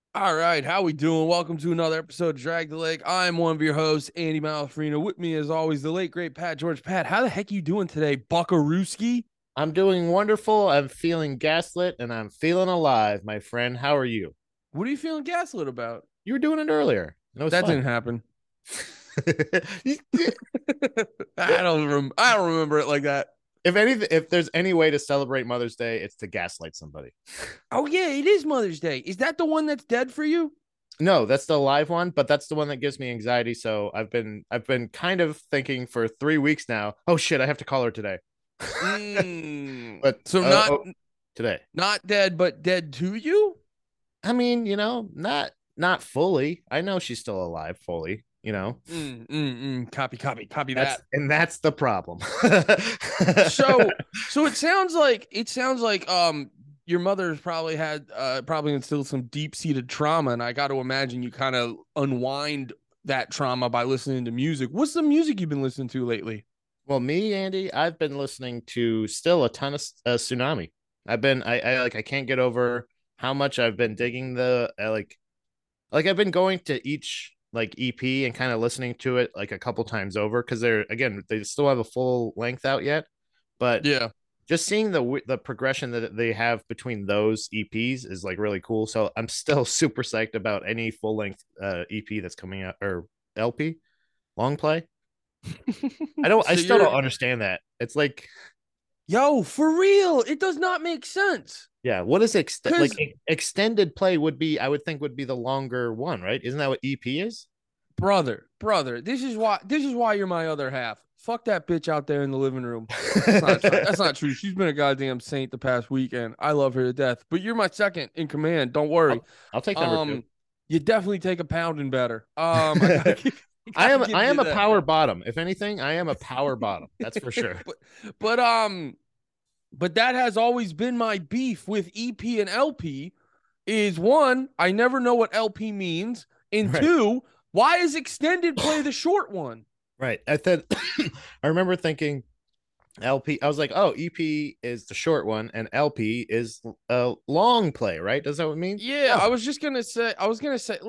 All right, how we doing? Welcome to another episode of Drag the Lake. I'm one of your hosts, Andy Malafrino. With me, as always, the late great Pat George. Pat, how the heck are you doing today, Buckarooski? I'm doing wonderful. I'm feeling gaslit and I'm feeling alive, my friend. How are you? What are you feeling gaslit about? You were doing it earlier. And it was That fun. didn't happen. I don't remember it like that. If there's any way to celebrate Mother's Day, it's to gaslight somebody. Oh yeah, it is Mother's Day. Is that the one that's dead for you? No, that's the live one, but that's the one that gives me anxiety. So I've been kind of thinking for 3 weeks now. Oh shit, I have to call her today. But So not today. not dead, but dead to you? I mean, not fully. I know she's still alive fully. Copy That's that. and that's the problem. So so it sounds like your mother's probably had probably instilled some deep-seated trauma, and I got to imagine you kind of unwind that trauma by listening to music. What's the music you've been listening to lately? Well, me, Andy, I've been listening to still a ton of Tsunami. I can't get over how much I've been digging the like I've been going to each like EP and kind of listening to it like a couple times over because they still have a full length out yet, but Yeah. just seeing the progression that they have between those EPs is like really cool. So I'm still super psyched about any full length EP that's coming out or LP long play. I So still you're don't understand that. It's like, yo, for real, it does not make sense. yeah, what is like Cause extended play would be, I would think would be the longer one, right? Isn't that what EP is? brother, this is why you're my other half. Fuck that bitch out there in the living room. That's not true. That's not true. She's been a goddamn saint the past weekend. I love her to death. But you're my second in command. Don't worry. I'll take number two. Um, you definitely take a pounding better. I gotta give, I I gotta am give I you am a that. power bottom. If anything, I am a power bottom. That's for sure. but but um but that has always been my beef with EP and LP. Is one, I never know what LP means, and Right. two, why is extended play the short one? Right. I thought I remember thinking LP. I was like, oh, EP is the short one, and LP is a long play, right? Does that what it mean? Yeah, Oh, I was gonna say,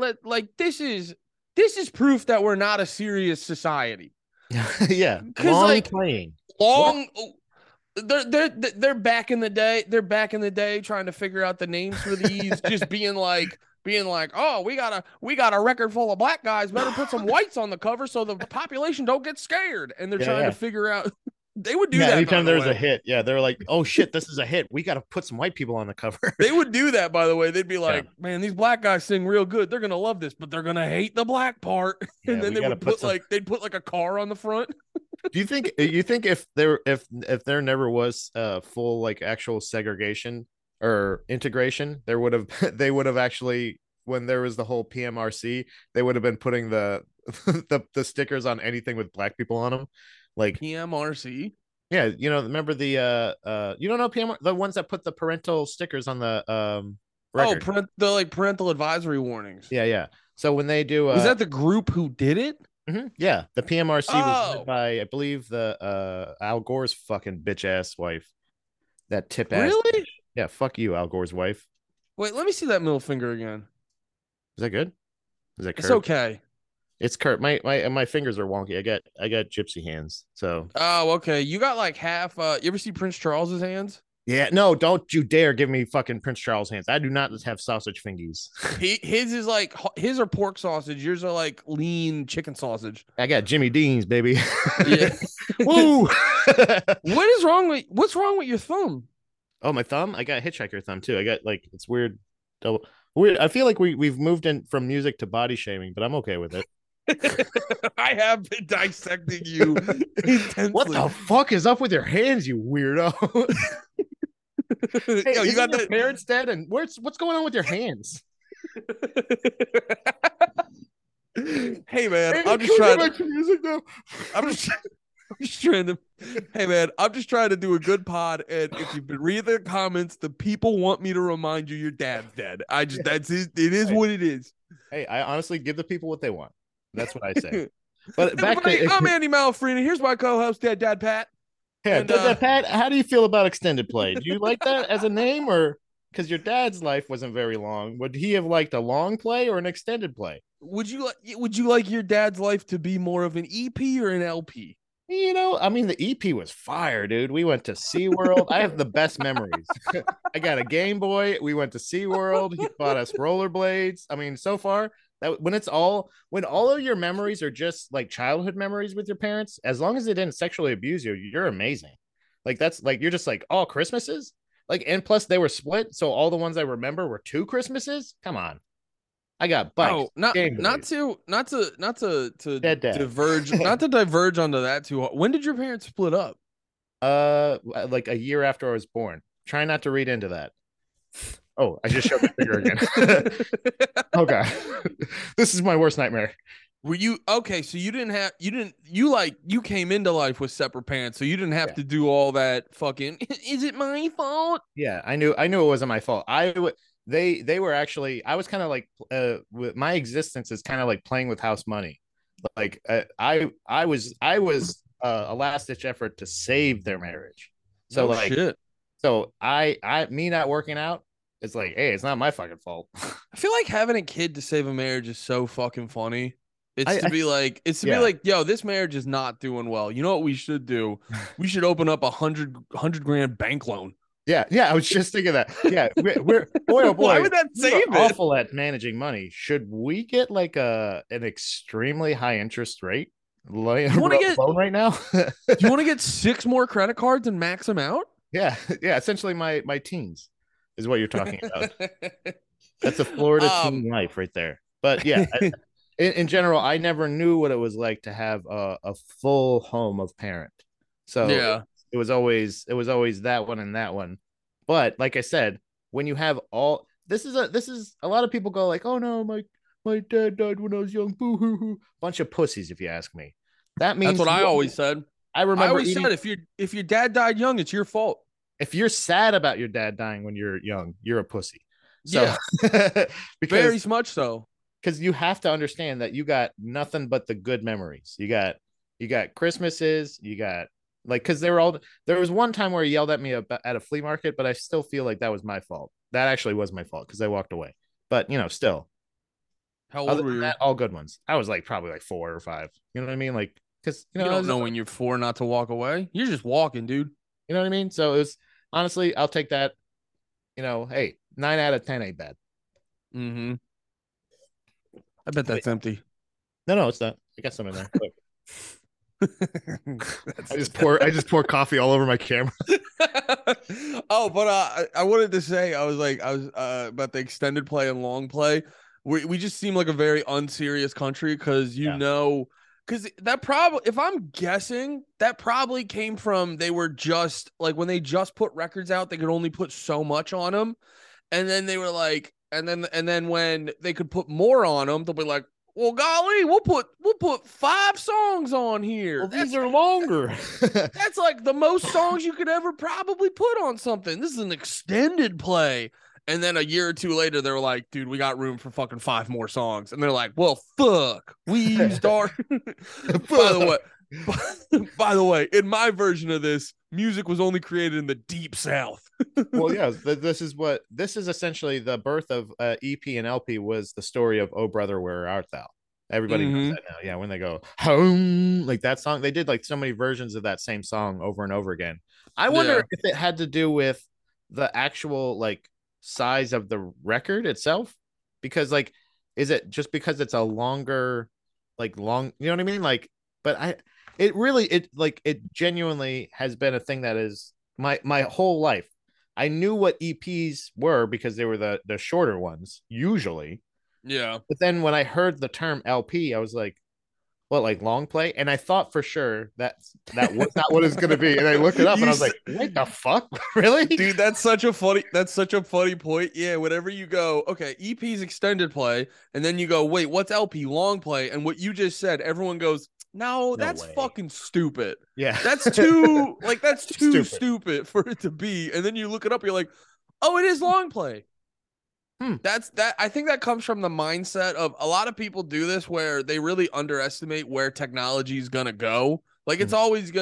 this is proof that we're not a serious society. yeah, Because long like playing. What? long, they're back in the day. They're back in the day trying to figure out the names for these. Just being like, oh, we got a record full of black guys. Better put some whites on the cover so the population don't get scared. And they're Yeah, trying to yeah. figure out. They would do Yeah, that, by anytime the there's a way. hit, yeah, they're like, "Oh shit, this is a hit. We got to put some white people on the cover." They would do that, by the way. They'd be Yeah, like, man, these black guys sing real good. They're gonna love this, but they're gonna hate the black part. And yeah, then we they got to would put put some. like they'd put like a car on the front. Do you think if there never was full like actual segregation or integration, there would have they would have actually when there was the whole PMRC, they would have been putting the the stickers on anything with black people on them, like. PMRC. Yeah, remember you don't know PMR, the ones that put the parental stickers on the Oh, record. the like parental advisory warnings. Yeah, yeah. So when they do Was that the group who did it? yeah, the PMRC was led Oh, by I believe the Al Gore's fucking bitch ass wife. That tip ass bitch. really? Yeah, fuck you, Al Gore's wife. Wait, let me see that middle finger again. Is that good? Is that It's curved? okay. It's curved. My fingers are wonky. I got gypsy hands. So Oh, okay. You got like half. You ever see Prince Charles's hands? yeah, no, don't you dare give me fucking Prince Charles hands. I do not have sausage fingies. His is like his are pork sausage. Yours are like lean chicken sausage. I got Jimmy Dean's, baby. Yeah. Woo! What's wrong with your thumb? Oh, my thumb? I got hitchhiker thumb too. I got like it's weird. Weird. I feel like we've moved in from music to body shaming, but I'm okay with it. I have been dissecting you What intensely. the fuck is up with your hands, you weirdo? Hey, Yo, you isn't got your that? parents dead? And what's going on with your hands? Hey man, Hey, can we go back to music now? I'm just I'm just trying to hey man, I'm just trying to do a good pod, and if you've been reading the comments, the people want me to remind you your dad's dead. I just that's it is Hey, what it is. hey, I honestly give the people what they want. That's what I say. But back Everybody, to I'm Andy Malafrina. Here's my co-host, Dad Pat. yeah, And Pat. How do you feel about extended play? Do you like that as a name or? because your dad's life wasn't very long. Would he have liked a long play or an extended play? Would you like your dad's life to be more of an EP or an LP? I mean, the EP was fire, dude. We went to SeaWorld. I have the best memories. I got a Game Boy. We went to SeaWorld. He bought us rollerblades. I mean, so far, that when all of your memories are just like childhood memories with your parents, as long as they didn't sexually abuse you, you're amazing. Like that's like you're just like all Christmases. Like, and plus they were split, so all the ones I remember were two Christmases. Come on. I got bikes, Oh, not Game not Boys, to not to not to to dead dad. diverge not to diverge onto that too hard. When did your parents split up? Like a year after I was born. Try not to read into that. Oh, I just showed the figure again. Oh god. This is my worst nightmare. Were you okay? So you came into life with separate parents, so you didn't have Yeah. to do all that fucking. Is it my fault? Yeah, I knew it wasn't my fault. They were actually I was kind of like with my existence is kind of like playing with house money. Like I was a last ditch effort to save their marriage. So No like shit. so I me not working out, it's like, hey, it's not my fucking fault. I feel like having a kid to save a marriage is so fucking funny. It's to be Yeah. like, yo, this marriage is not doing well. You know what we should do? We should open up a hundred grand bank loan. Yeah, I was just thinking that. Yeah, we're boy oh boy, Why would that we are save it? awful at managing money. Should we get like an extremely high interest rate wanna get- loan right now? Do you want to get 6 more credit cards and max them out? Yeah, essentially my teens is what you're talking about. That's a Florida teen life right there. But yeah, in general, I never knew what it was like to have a full home of parent. So Yeah. it was always that one and that one. But like I said, when you have all this is a lot of people go like, oh no, my dad died when I was young. Boo hoo hoo. Bunch of pussies, if you ask me. That means That's what I always said. I I remember always eating, said if your dad died young, it's your fault. if you're sad about your dad dying when you're young, you're a pussy. So Yeah, very because much so. you have to understand that you got nothing but the good memories. You got Christmases, you got like because there was one time where he yelled at me at a flea market, but I still feel like that was my fault. That actually was my fault because I walked away. But still, How other old were than you? that, all good ones. I was like probably like 4 or 5. You know what I mean? Like because You don't know when you're 4 not to walk away. You're just walking, dude. you know what I mean. So it was honestly, I'll take that. Hey, 9 out of 10 ain't bad. Mm-hmm. I bet that's empty. No, it's not. I got some in there. Look, That's- I just pour coffee all over my camera. Oh, but I wanted to say I was about the extended play and long play. We just seem like a very unserious country because Yeah. because that probably, if I'm guessing, that probably came from they were just like when they just put records out, they could only put so much on them, and then they were like, and then when they could put more on them, they'll be like, well, golly, we'll put 5 songs on here. Well, these are longer. That's like the most songs you could ever probably put on something. This is an extended play. And then a year or two later, they were like, dude, we got room for fucking 5 more songs. And they're like, well, fuck. We used our by the way, in my version of this, music was only created in the deep south. Well, yeah, this is essentially the birth of EP and LP was the story of "Oh Brother, Where Art Thou." Everybody knows Mhm. that now. Yeah, when they go home, like that song, they did like so many versions of that same song over and over again. I wonder Yeah. if it had to do with the actual like size of the record itself, because like, is it just because it's a longer, like long, you know what I mean? Like, but it genuinely has been a thing that is my whole life. I knew what EPs were because they were the shorter ones usually. Yeah. But then when I heard the term LP, I was like, what, like long play? And I thought for sure that was not what it's going to be. And I looked it up and I was like, what the fuck? Really? Dude, that's such a funny point. Yeah, whenever you go, okay, EP's extended play, and then you go, wait, what's LP long play? And what you just said, everyone goes, no, that's way. fucking stupid. Yeah. That's too Stupid. stupid for it to be. And then you look it up, you're like, oh, it is long play. I think that comes from the mindset of a lot of people do this where they really underestimate where technology is gonna go. Like it's always gonna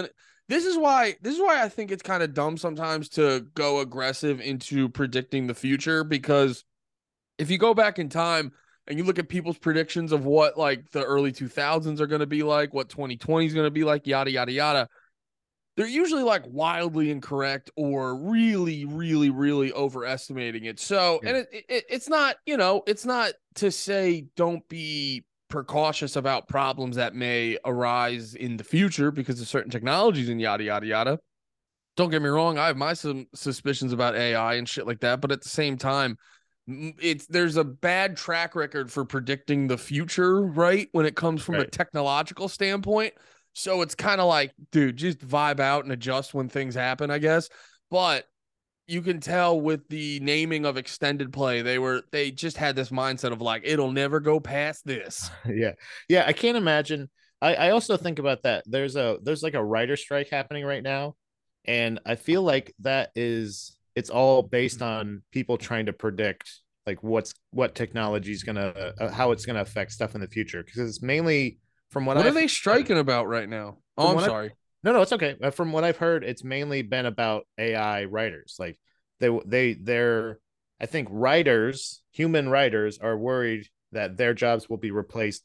this is why I think it's kind of dumb sometimes to go aggressive into predicting the future, because if you go back in time and you look at people's predictions of what like the early 2000s are going to be like, what 2020 is going to be like, yada yada yada, they're usually like wildly incorrect or really, really, really overestimating it. So, Yeah. and it's not, it's not to say don't be precautious about problems that may arise in the future because of certain technologies and yada, yada, yada. Don't get me wrong. I have my some suspicions about AI and shit like that. But at the same time, there's a bad track record for predicting the future, right? When it comes from a Right. technological standpoint. So it's kind of like, dude, just vibe out and adjust when things happen, I guess. But you can tell with the naming of extended play, they just had this mindset of like, it'll never go past this. Yeah. Yeah. I can't imagine. I also think about that. There's like a writer strike happening right now. And I feel like it's all based on people trying to predict like what technology is gonna how it's gonna affect stuff in the future. Because it's mainly from what What are I've they heard, striking about right now? Oh, from I'm what I've sorry. no, it's okay. From what I've heard, it's mainly been about AI writers. Like they're I think writers, human writers, are worried that their jobs will be replaced.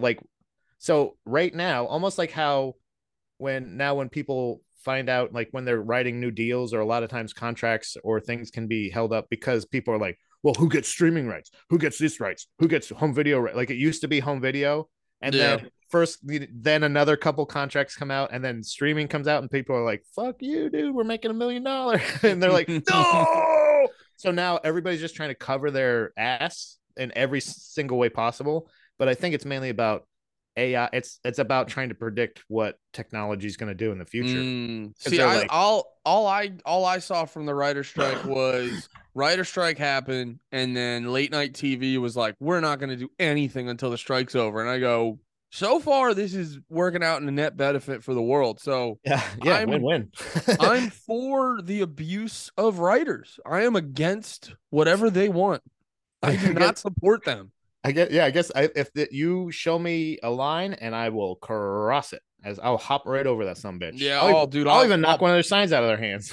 So right now, almost like how when people find out, like when they're writing new deals, or a lot of times contracts or things can be held up because people are like, well, who gets streaming rights, who gets this rights, who gets home video right? Like it used to be home video, and Yeah. then another couple contracts come out, and then streaming comes out, and people are like, fuck you, dude, we're making $1 million. And they're like, no. So now everybody's just trying to cover their ass in every single way possible. But I think it's mainly about AI. It's about trying to predict what technology is going to do in the future, because See, they're I like, all I saw from the writer strike was writer strike happened, and then late night TV was like, we're not going to do anything until the strike's over. And I go, so far this is working out in a net benefit for the world. So yeah, yeah, I'm win-win. I'm for the abuse of writers. I am against whatever they want. I do I guess not support them. if you show me a line, and I will cross it, as I'll hop right over that some bitch. Yeah, oh dude, I'll even knock one of their signs out of their hands.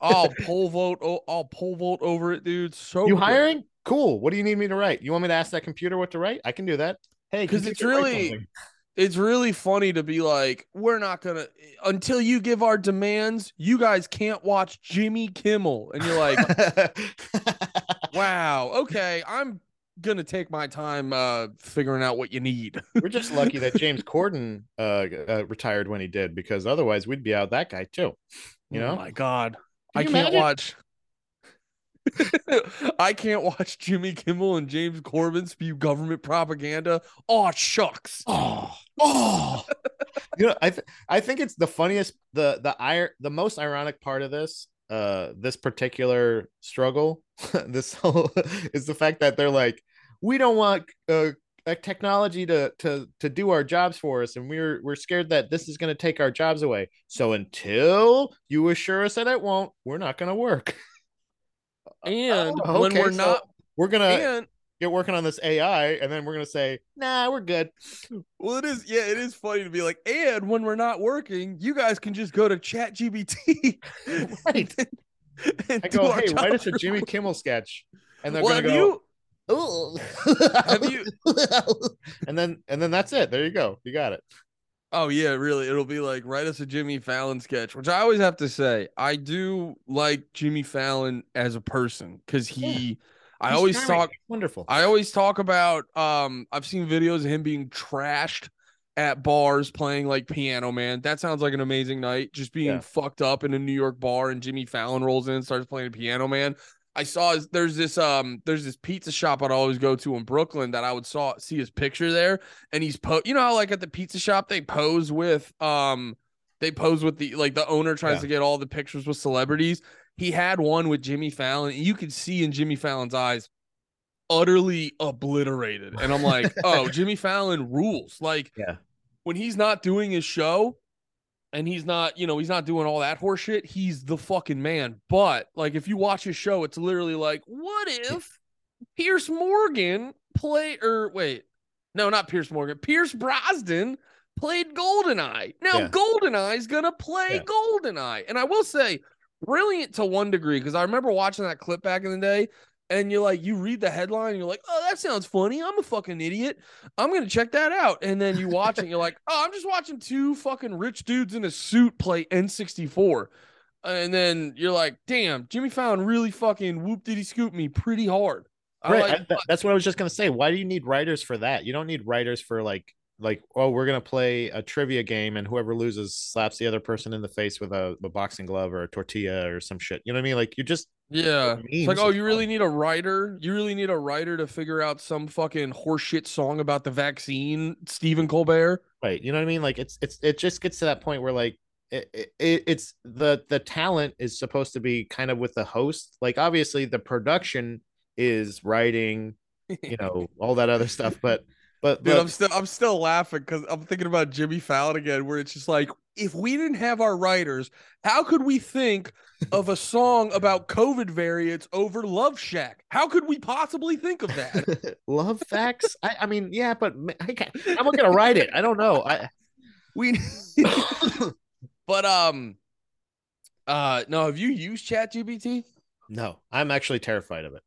I'll pull vote over it, dude, so You quick. hiring? Cool. What do you need me to write? You want me to ask that computer what to write? I can do that. Hey, Because computer, write something. it's really funny to be like, we're not gonna until you give our demands, you guys can't watch Jimmy Kimmel. And you're like, wow, okay, I'm gonna take my time figuring out what you need. We're just lucky that James Corden retired when he did, because otherwise we'd be out that guy too. You Oh know? my god. Can I you can't imagine? watch I can't watch Jimmy Kimmel and James Corbin spew government propaganda. Oh shucks. Oh, oh. I think it's the funniest, the most ironic part of this particular struggle, this whole is the fact that they're like, we don't want a technology to do our jobs for us, and we're scared that this is going to take our jobs away. So until you assure us that it won't, we're not going to work. And Oh, when okay, we're so not we're gonna and get working on this AI, and then we're gonna say, nah, we're good. well, it is funny to be like, and when we're not working, you guys can just go to Chat GBT Right. and I do go, our hey, write us jobs a real Jimmy quick. Kimmel sketch, and they're Well, gonna go, oh, have you and then that's it. There you go. You got it. oh yeah, really. It'll be like write us a Jimmy Fallon sketch, which I always have to say, I do like Jimmy Fallon as a person because Yeah, I he's always charming. talk He's wonderful. I always talk about I've seen videos of him being trashed at bars playing like Piano Man. That sounds like an amazing night. Just being Yeah. fucked up in a New York bar and Jimmy Fallon rolls in and starts playing Piano Man. I saw there's this pizza shop I'd always go to in Brooklyn that I would see his picture there, and you know how like at the pizza shop they pose with the like the owner tries Yeah. to get all the pictures with celebrities. He had one with Jimmy Fallon, and you could see in Jimmy Fallon's eyes utterly obliterated. And I'm like, oh, Jimmy Fallon rules. Like Yeah. when he's not doing his show and he's not doing all that horse shit, he's the fucking man. But like if you watch his show, it's literally like, what if Pierce Morgan play or wait, no, not Pierce Morgan, Pierce Brosnan played GoldenEye. Now Yeah. GoldenEye's gonna play Yeah. GoldenEye, and I will say, brilliant to one degree, because I remember watching that clip back in the day. And you're like, you read the headline and you're like, oh, that sounds funny. I'm a fucking idiot. I'm going to check that out. And then you watch it and you're like, oh, I'm just watching two fucking rich dudes in a suit play N64. And then you're like, damn, Jimmy Fallon really fucking whoop diddy scoop me pretty hard. Right. That's what I was just gonna say. Why do you need writers for that? You don't need writers for like oh, we're gonna play a trivia game and whoever loses slaps the other person in the face with a boxing glove or a tortilla or some shit. You know what I mean? Like you just Yeah. It's like, memes. oh, you really need a writer? You really need a writer to figure out some fucking horseshit song about the vaccine, Stephen Colbert? Right. You know what I mean? Like it just gets to that point where like it's the talent is supposed to be kind of with the host. Like obviously the production is writing, you know, all that other stuff, but Dude, I'm still laughing because I'm thinking about Jimmy Fallon again, where it's just like, if we didn't have our writers, how could we think of a song about COVID variants over Love Shack? How could we possibly think of that? love facts. I mean, yeah, but I'm not gonna write it. I don't know. We but no, have you used ChatGPT? No, I'm actually terrified of it.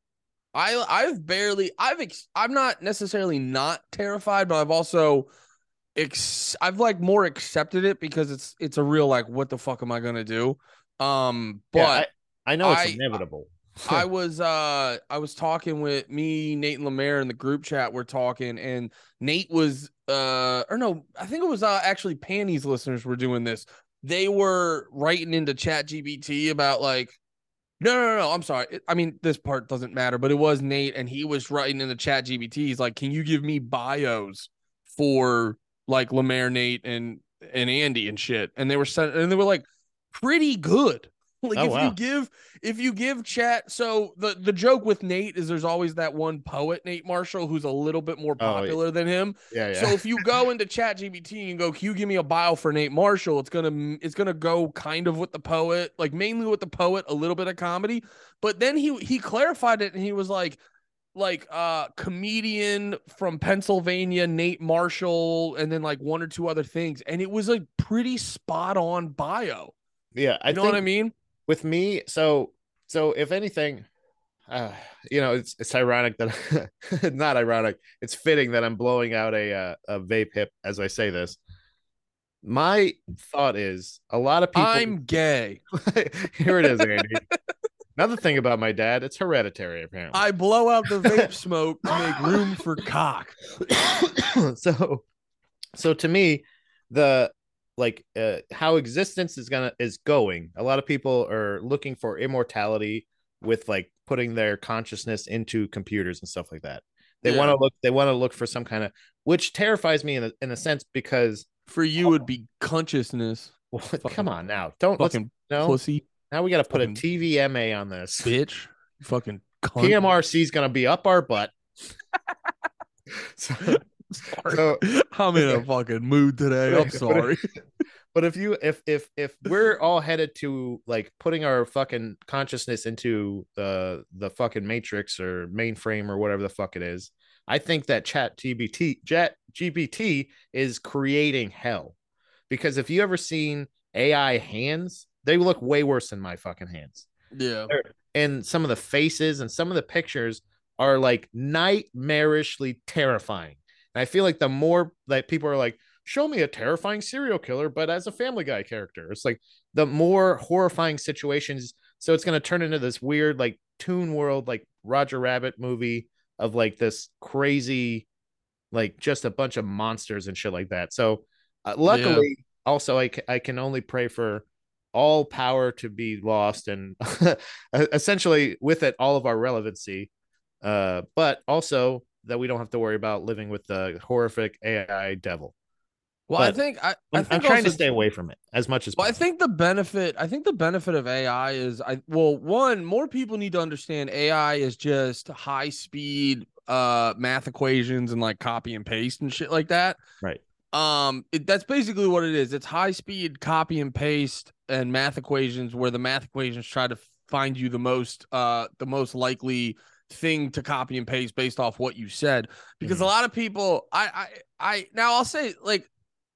I'm not necessarily not terrified, but I've also I've like more accepted it because it's a real like, what the fuck am I gonna do? But I know it's I inevitable. I was talking with me, Nate and Lemaire in the group chat. We're talking, and Nate was or no, I think it was actually Panties listeners were doing this. They were writing into ChatGPT about like, no. I'm sorry. I mean, this part doesn't matter, but it was Nate, and he was writing in the ChatGPT. He's like, "Can you give me bios for like Lemaire, Nate, and Andy and shit?" And they were like pretty good. Like Oh wow. if you give chat, so the joke with Nate is there's always that one poet, Nate Marshall, who's a little bit more popular than him. Yeah. So if you go into Chat GBT and go, "Can you give me a bio for Nate Marshall?" It's gonna go kind of with the poet, like mainly with the poet, a little bit of comedy. But then he clarified it and he was like comedian from Pennsylvania, Nate Marshall, and then like one or two other things. And it was a pretty spot on bio. Yeah, I You know think what I mean? with me, so if anything, you know, it's ironic that not ironic. It's fitting that I'm blowing out a vape hip as I say this. My thought is a lot of people. I'm gay. Here it is, Andy. Another thing about my dad, it's hereditary apparently. I blow out the vape smoke to make room for cock. So to me, the like how existence is going. A lot of people are looking for immortality with like putting their consciousness into computers and stuff like that. They want to look for some kind of, which terrifies me in a sense because for you would be consciousness. well, come on now, don't fucking no. pussy. Now we got to put a Fucking TVMA on this. bitch. You fucking cunt. PMRC is gonna be up our butt. so, Sorry. I'm in a fucking mood today. I'm sorry. But if we're all headed to like putting our fucking consciousness into the fucking matrix or mainframe or whatever the fuck it is, I think that Chat GPT is creating hell. Because if you ever seen AI hands, they look way worse than my fucking hands. Yeah. And some of the faces and some of the pictures are like nightmarishly terrifying. And I feel like the more like people are like, show me a terrifying serial killer, but as a Family Guy character, it's like the more horrifying situations. So it's going to turn into this weird, like Toon World, like Roger Rabbit movie of like this crazy, like just a bunch of monsters and shit like that. So luckily, also, I can only pray for all power to be lost and essentially with it, all of our relevancy. But also that we don't have to worry about living with the horrific AI devil. Well, but I'm trying to stay away from it as much as possible. I think the benefit of AI is one, more people need to understand AI is just high speed math equations and like copy and paste and shit like that. Right. That's basically what it is. It's high speed copy and paste and math equations where the math equations try to find you the most likely thing to copy and paste based off what you said. Because a lot of people, now I'll say like,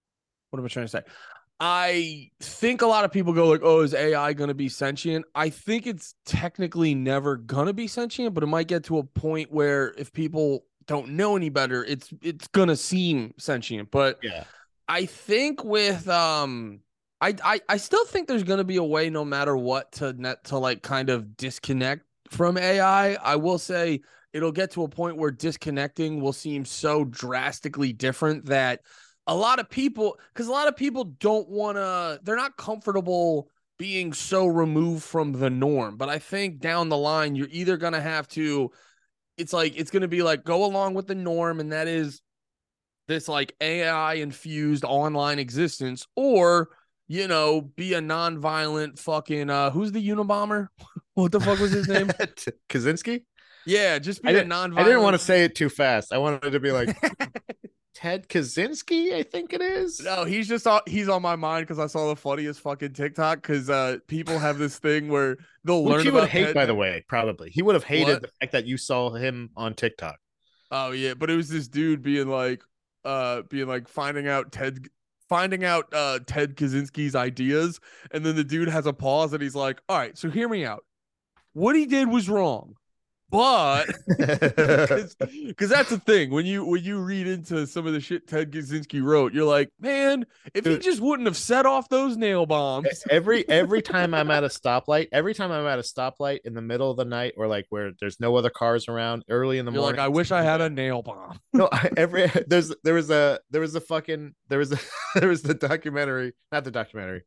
what am I trying to say? I think a lot of people go like, "Oh, is AI going to be sentient?" I think it's technically never going to be sentient, but it might get to a point where if people don't know any better, it's going to seem sentient. But Yeah. I think with I still think there's going to be a way no matter what to like kind of disconnect from AI. I will say it'll get to a point where disconnecting will seem so drastically different that a lot of people, because a lot of people don't want to, they're not comfortable being so removed from the norm. But I think down the line, you're either going to have to, it's like, it's going to be like go along with the norm, and that is this like AI infused online existence, or, be a non-violent fucking, who's the Unabomber? What the fuck was his name? Kaczynski? Yeah, just I be a didn't I didn't want to non-violent. say it too fast. I wanted to be like Ted Kaczynski, I think it is. No, he's on my mind because I saw the funniest fucking TikTok because people have this thing where they'll Which learn he would about hate, Ted. by the way, probably. He would have hated What? the fact that you saw him on TikTok. Oh yeah, but it was this dude being like finding out Ted Kaczynski's ideas, and then the dude has a pause and he's like, "All right, so hear me out. What he did was wrong, but because that's the thing when you read into some of the shit Ted Kaczynski wrote, you're like, man, if he Dude, just wouldn't have set off those nail bombs." every time I'm at a stoplight, every time I'm at a stoplight in the middle of the night or like where there's no other cars around early in the You're like, morning. I wish I had a nail bomb. No, every there was a fucking there was a there was the documentary, not the documentary,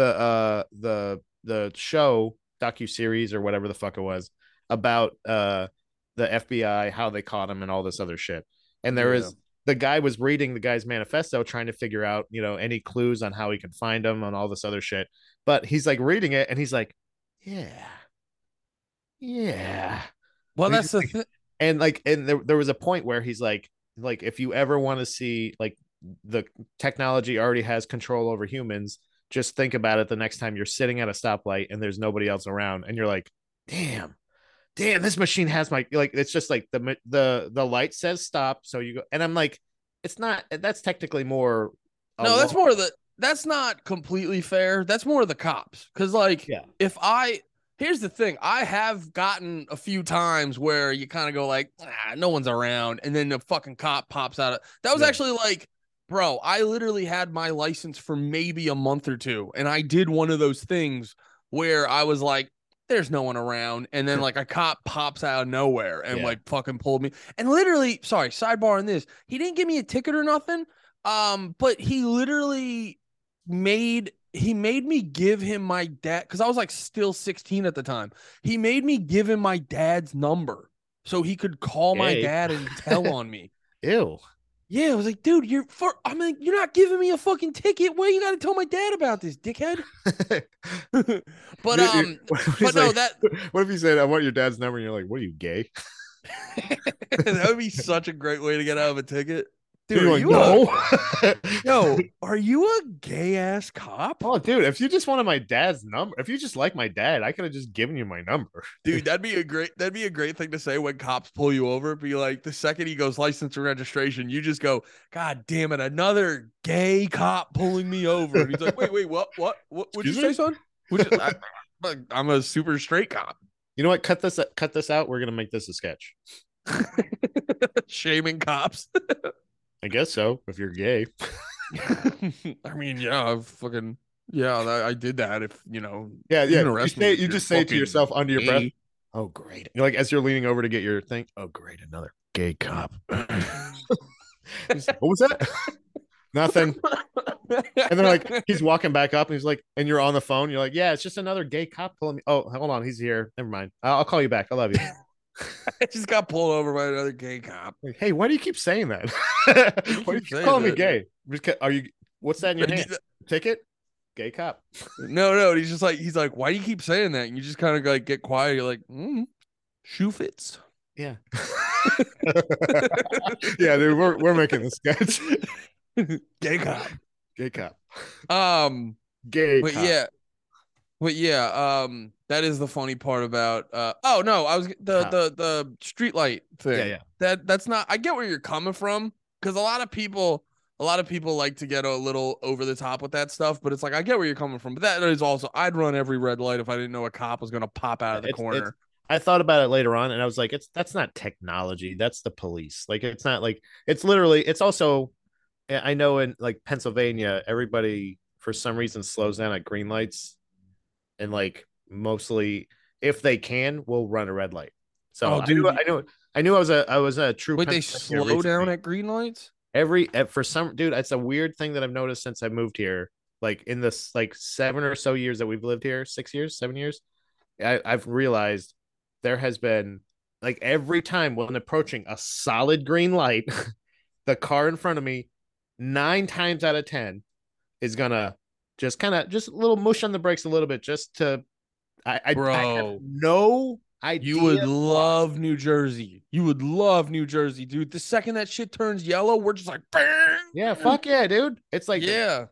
the show docu series or whatever the fuck it was about the FBI, how they caught him and all this other shit. And there Yeah. is the guy was reading the guy's manifesto trying to figure out, any clues on how he could find him and all this other shit. But he's like reading it and he's like, yeah. Yeah. Well, And he's that's just the like, thing. and there was a point where he's like if you ever want to see like the technology already has control over humans, just think about it the next time you're sitting at a stoplight and there's nobody else around and you're like, damn, this machine has my, like, it's just like the light says stop, so you go, and I'm like, it's not, that's technically more a No, law. that's not completely fair. That's more of the cops. Cause like Yeah. if I here's the thing, I have gotten a few times where you kind of go like, no one's around, and then the fucking cop pops out. That was Yeah. actually like, bro, I literally had my license for maybe a month or two, and I did one of those things where I was like, there's no one around, and then like a cop pops out of nowhere and Yeah. like fucking pulled me. And literally, sorry, sidebar on this, he didn't give me a ticket or nothing. But he literally made me give him my dad, because I was like still 16 at the time. He made me give him my dad's number so he could call my Gay. dad and tell on me. Ew. Yeah, I was like, dude, I'm like, you're not giving me a fucking ticket. Why you gotta tell my dad about this, dickhead? But but no, that What if you said I want your dad's number and you're like, what are you, gay? that would be such a great way to get out of a ticket. Dude, You're are like, you no. are you a gay ass cop? Oh, dude, if you just wanted my dad's number, if you just like my dad, I could have just given you my number. Dude, that'd be a great thing to say when cops pull you over. Be like, the second he goes license and registration, you just go, God damn it, another gay cop pulling me over. And he's like, wait, what'd you Excuse say, me? son? I'm a super straight cop. You know what? Cut this out. We're gonna make this a sketch. Shaming cops. I guess so. If you're gay, I mean, yeah, I did that. If yeah, you yeah. can You arrest me say if you you're just say to fucking yourself under your breath, gay. "Oh, great!" You're like as you're leaning over to get your thing. Oh, great, another gay cop. What was that? Nothing. And then like he's walking back up, and he's like, and you're on the phone. You're like, yeah, it's just another gay cop pulling me. Oh, hold on, he's here. Never mind. I'll call you back. I love you. I just got pulled over by another gay cop. Like, hey, why do you keep saying that? You Why do you keep keep saying calling me that. gay? Are you? What's that in your hand? Ticket? Gay cop. No. He's like, why do you keep saying that? And you just kind of like get quiet. You're like, shoe fits. Yeah. Yeah, dude, we're making the sketch. Gay cop. Gay cop. Um, Gay but cop. yeah, that is the funny part about oh no, I was the street light thing. Yeah. That's not, I get where you're coming from, because a lot of people a lot of people like to get a little over the top with that stuff, but it's like I get where you're coming from. But that is also I'd run every red light if I didn't know a cop was gonna pop out of the It's corner. I thought about it later on and I was like, that's not technology. That's the police. Like it's not like it's literally it's also I know in like Pennsylvania, everybody for some reason slows down at green lights and like mostly if they can, will run a red light. So Oh, dude, I knew I was a true wait, they Pennsylvania slow down recently. at green lights? For some dude, it's a weird thing that I've noticed since I moved here. Like in this like 7 or so years that we've lived here, 6 years, 7 years, I've realized there has been like every time when approaching a solid green light, the car in front of me, 9 times out of 10, is gonna just kind of just a little mush on the brakes a little bit, just to I have Bro, no you would idea why. love New Jersey. You would love New Jersey, dude. The second that shit turns yellow, we're just like, Yeah, bang. fuck yeah, dude. It's like Yeah.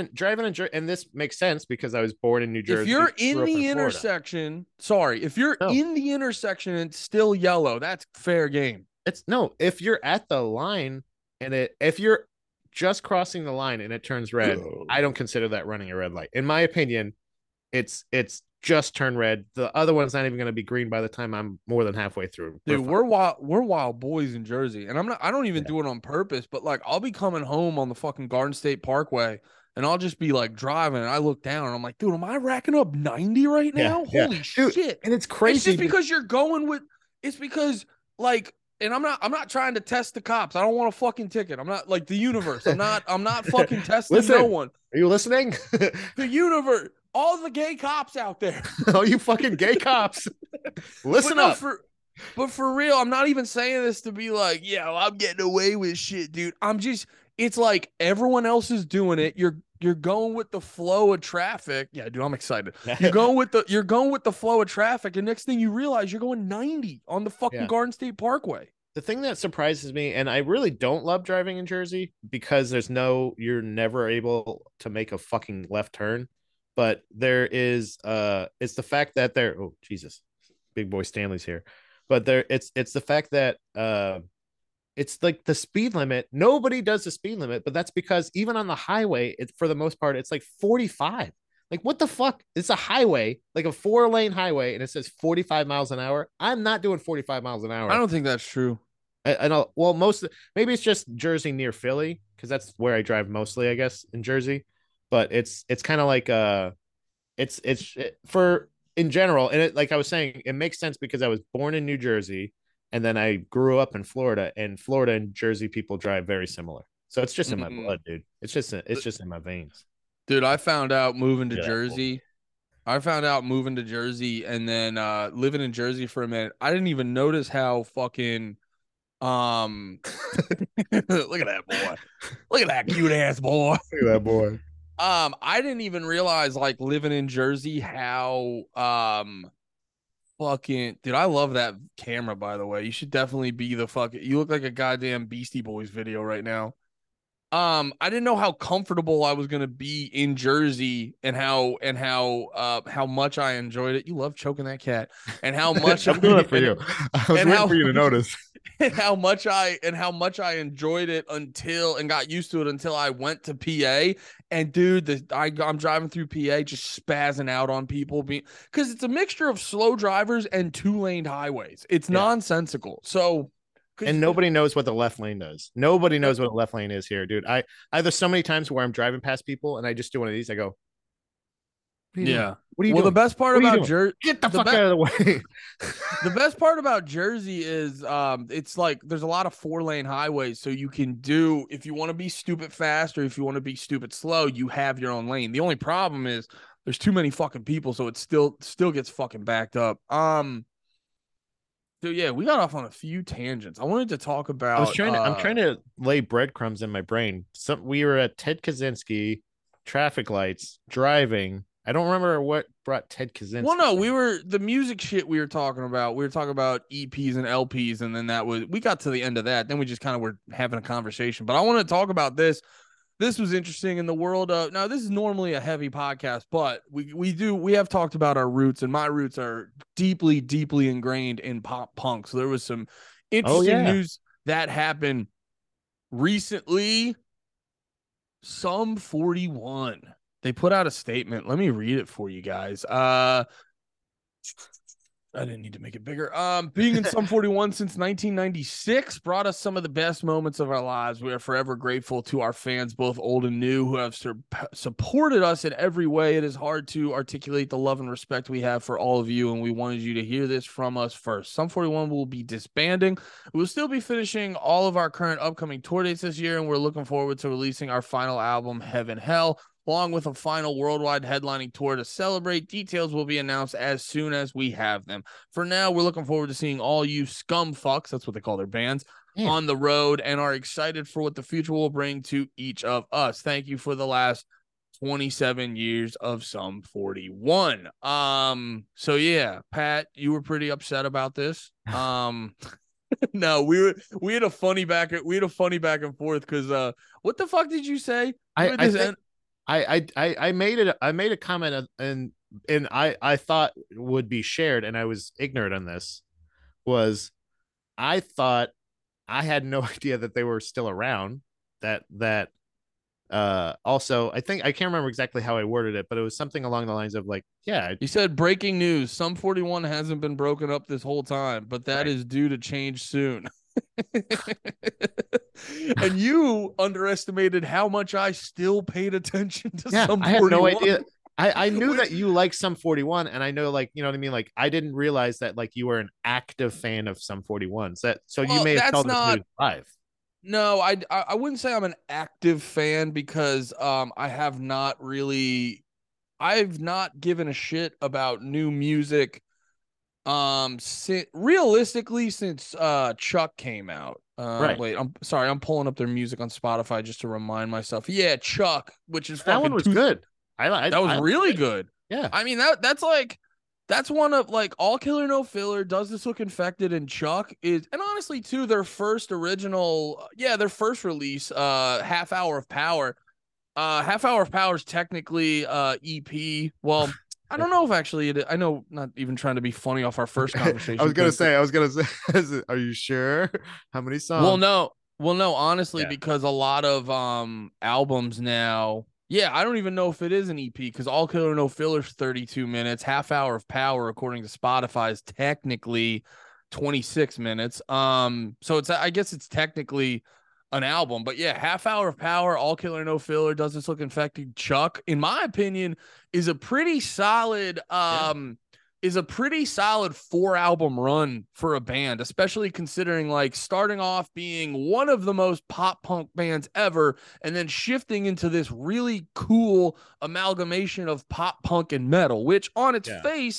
and this makes sense because I was born in New If Jersey, you're in grew up in the Florida. intersection, sorry, if you're No, in the intersection and it's still yellow, that's fair game. it's no. If you're at the line and if you're just crossing the line and it turns red, I don't consider that running a red light. In my opinion, it's just turned red. The other one's not even going to be green by the time I'm more than halfway through. We're Dude, fine. we're wild boys in Jersey. And I don't even Yeah. do it on purpose, but like I'll be coming home on the fucking Garden State Parkway and I'll just be like driving and I look down and I'm like, dude, am I racking up 90 right Yeah, now? yeah, Holy dude, shit. and it's It's crazy. just because you're going with it's because like and I'm not trying to test the cops. I don't want a fucking ticket. I'm not like the universe. I'm not fucking testing no Listen, one. are you listening? The universe, all the gay cops out there. All you fucking gay cops, But listen no, up. for real, I'm not even saying this to be like, yeah, well, I'm getting away with shit, dude. I'm just it's like everyone else is doing it. You're going with the flow of traffic. Yeah, dude, I'm excited. You're going with the flow of traffic, and next thing you realize you're going 90 on the fucking Yeah. Garden State Parkway. The thing that surprises me, and I really don't love driving in Jersey because you're never able to make a fucking left turn. But there is, it's the fact that oh, Jesus, big boy Stanley's here. But it's the fact that, it's like the speed limit. Nobody does the speed limit, but that's because even on the highway, for the most part, it's like 45. Like, what the fuck? It's a highway, like a 4-lane highway, and it says 45 miles an hour. I'm not doing 45 miles an I hour. don't think that's true. I know. Well, maybe it's just Jersey near Philly because that's where I drive mostly, I guess, in Jersey. But it's kind of like for in general, and like I was saying, it makes sense because I was born in New Jersey and then I grew up in Florida, and Florida and Jersey people drive very similar. So it's just in my Mm-mm. blood, dude. It's just in my veins. Dude, I found out moving to Look at that boy. Jersey. I found out moving to Jersey and then living in Jersey for a minute. I didn't even notice how fucking Um, look at that boy. Look at that cute ass boy. Look at that boy. I didn't even realize like living in Jersey how fucking dude, I love that camera by the way. You should definitely be the fucking you look like a goddamn Beastie Boys video right now. I didn't know how comfortable I was gonna be in Jersey and how much I enjoyed it. You love choking that cat and how much I'm doing it for and you. I was and waiting how for you to notice. and how much I enjoyed it until and got used to it until I went to PA. And dude, I'm driving through PA just spazzing out on people because it's a mixture of slow drivers and 2-lane highways. It's Yeah. nonsensical. So And nobody knows what the left lane does. Nobody knows what a left lane is here, dude. There's so many times where I'm driving past people and I just do one of these. I go, "What are you doing? yeah. What are you Well, the doing? best part What are you about doing? Get the the fuck best out of the way!" the best part about Jersey is it's like there's a lot of 4-lane highways, so you can do if you want to be stupid fast or if you want to be stupid slow, you have your own lane. The only problem is there's too many fucking people, so it still gets fucking backed up. So yeah, we got off on a few tangents. I wanted to talk about I'm trying to lay breadcrumbs in my brain. We were at Ted Kaczynski, traffic lights, driving. I don't remember what brought Ted Kaczynski. well, no, we were the music shit we were talking about. We were talking about EPs and LPs, and then we got to the end of that. Then we just kind of were having a conversation. But I want to talk about this. This was interesting in the world of now. This is normally a heavy podcast, but we have talked about our roots, and my roots are deeply, deeply ingrained in pop punk. So there was some interesting news that happened recently. Sum 41. They put out a statement. Let me read it for you guys. I didn't need to make it bigger. Being in Sum 41 since 1996 brought us some of the best moments of our lives. We are forever grateful to our fans, both old and new, who have supported us in every way. It is hard to articulate the love and respect we have for all of you, and we wanted you to hear this from us first. Sum 41 will be disbanding. We'll still be finishing all of our current upcoming tour dates this year, and we're looking forward to releasing our final album, Heaven Hell, along with a final worldwide headlining tour to celebrate. Details will be announced as soon as we have them. For now, we're looking forward to seeing all you scum fucks, that's what they call their bands, on the road, and are excited for what the future will bring to each of us. Thank you for the last 27 years of Sum 41. So yeah, Pat, you were pretty upset about this. No, we had a funny back and forth because what the fuck did you say? I made a comment and I thought would be shared, and I was ignorant on this. Was I thought I had no idea that they were still around. That also, I think I can't remember exactly how I worded it, but it was something along the lines of like, yeah. You said breaking news. Sum 41 hasn't been broken up this whole time, but that is due to change soon. And you underestimated how much I still paid attention to Sum 41. I had no idea. I knew that you like Sum 41, and I know, like, you know what I mean? Like, I didn't realize that, like, you were an active fan of Sum 41. So you may have told us live. No, I wouldn't say I'm an active fan because I've not given a shit about new music realistically since Chuck came out. Right. Wait, I'm sorry, I'm pulling up their music on Spotify just to remind myself. Yeah, Chuck, which is that one was good. That was really good. Yeah. I mean, that's one of, like, All Killer No Filler, Does This Look Infected, and Chuck is, and honestly too, their first release, Half Hour of Power. Half Hour of Power is technically EP. Well, I don't know if actually I know, not even trying to be funny off our first conversation. I was gonna say, are you sure? How many songs? Well, no, honestly, because a lot of albums now, I don't even know if it is an EP, because All Killer No Filler is 32 minutes. Half Hour of Power, according to Spotify, is technically 26 minutes. So I guess it's technically an album, but yeah, Half Hour of Power, All Killer No Filler, Does This Look Infected, Chuck, in my opinion, is a pretty solid 4-album run for a band, especially considering, like, starting off being one of the most pop punk bands ever and then shifting into this really cool amalgamation of pop punk and metal, which on its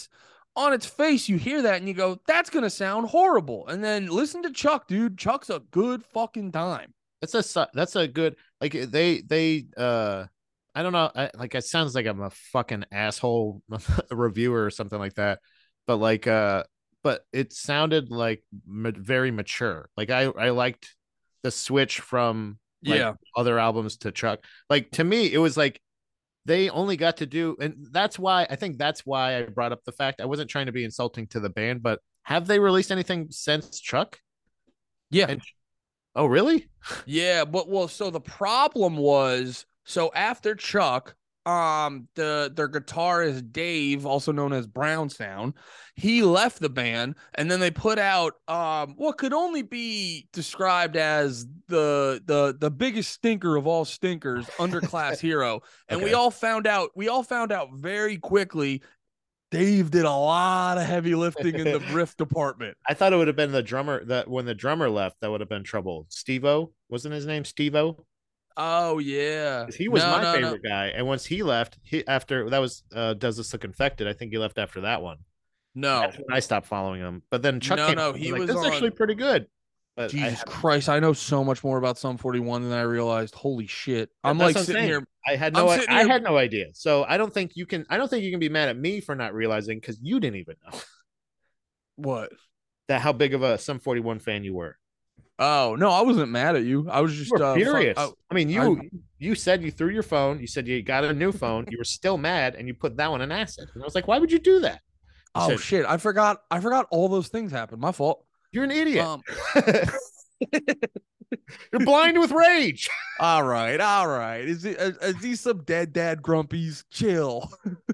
face, you hear that and you go, that's going to sound horrible. And then listen to Chuck, dude. Chuck's a good fucking time. That's a good, like, they I don't know, like, it sounds like I'm a fucking asshole reviewer or something like that, but like but it sounded like very mature. Like, I liked the switch from other albums to Chuck. Like, to me, it was like they only got to do, and that's why I brought up the fact, I wasn't trying to be insulting to the band, but have they released anything since Chuck? Yeah. Oh, really? Yeah, but so the problem was, so after Chuck, their guitarist Dave, also known as Brown Sound, he left the band, and then they put out what could only be described as the biggest stinker of all stinkers, Underclass Hero. And we all found out very quickly Dave did a lot of heavy lifting in the riff department. I thought it would have been the drummer, that when the drummer left, that would have been trouble. Steve-O, wasn't his name Steve-O? Oh yeah, he was my favorite guy. And once he left, after that was Does This Look Infected? I think he left after that one. That's when I stopped following him. But then Chuck he was actually pretty good. But Jesus Christ, I know so much more about Sum 41 than I realized. Holy shit. I'm like sitting here. I had no idea. So I don't think you can be mad at me for not realizing, because you didn't even know. What? How big of a Sum 41 fan you were. Oh, no, I wasn't mad at you. I was just furious. I mean, you said you threw your phone. You said you got a new phone. You were still mad, and you put that one in acid. And I was like, why would you do that? Shit. I forgot all those things happened. My fault. You're an idiot. You're blind with rage. All right, all right. Is these some dead dad grumpies? Chill.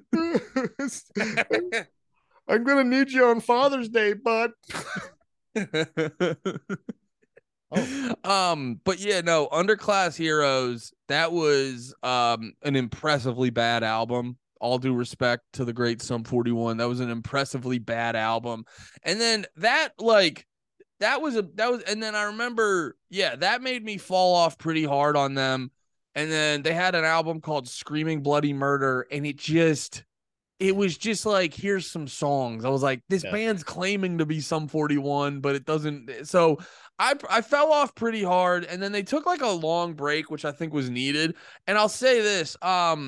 I'm gonna need you on Father's Day, bud. Oh, But yeah, no, Underclass Heroes, that was an impressively bad album. All due respect to the great Sum 41. That was an impressively bad album. And then and then I remember, yeah, that made me fall off pretty hard on them. And then they had an album called Screaming Bloody Murder, and it was just like, here's some songs. I was like, this yeah. band's claiming to be Sum 41, but it doesn't. So I fell off pretty hard, and then they took like a long break, which I think was needed. And I'll say this,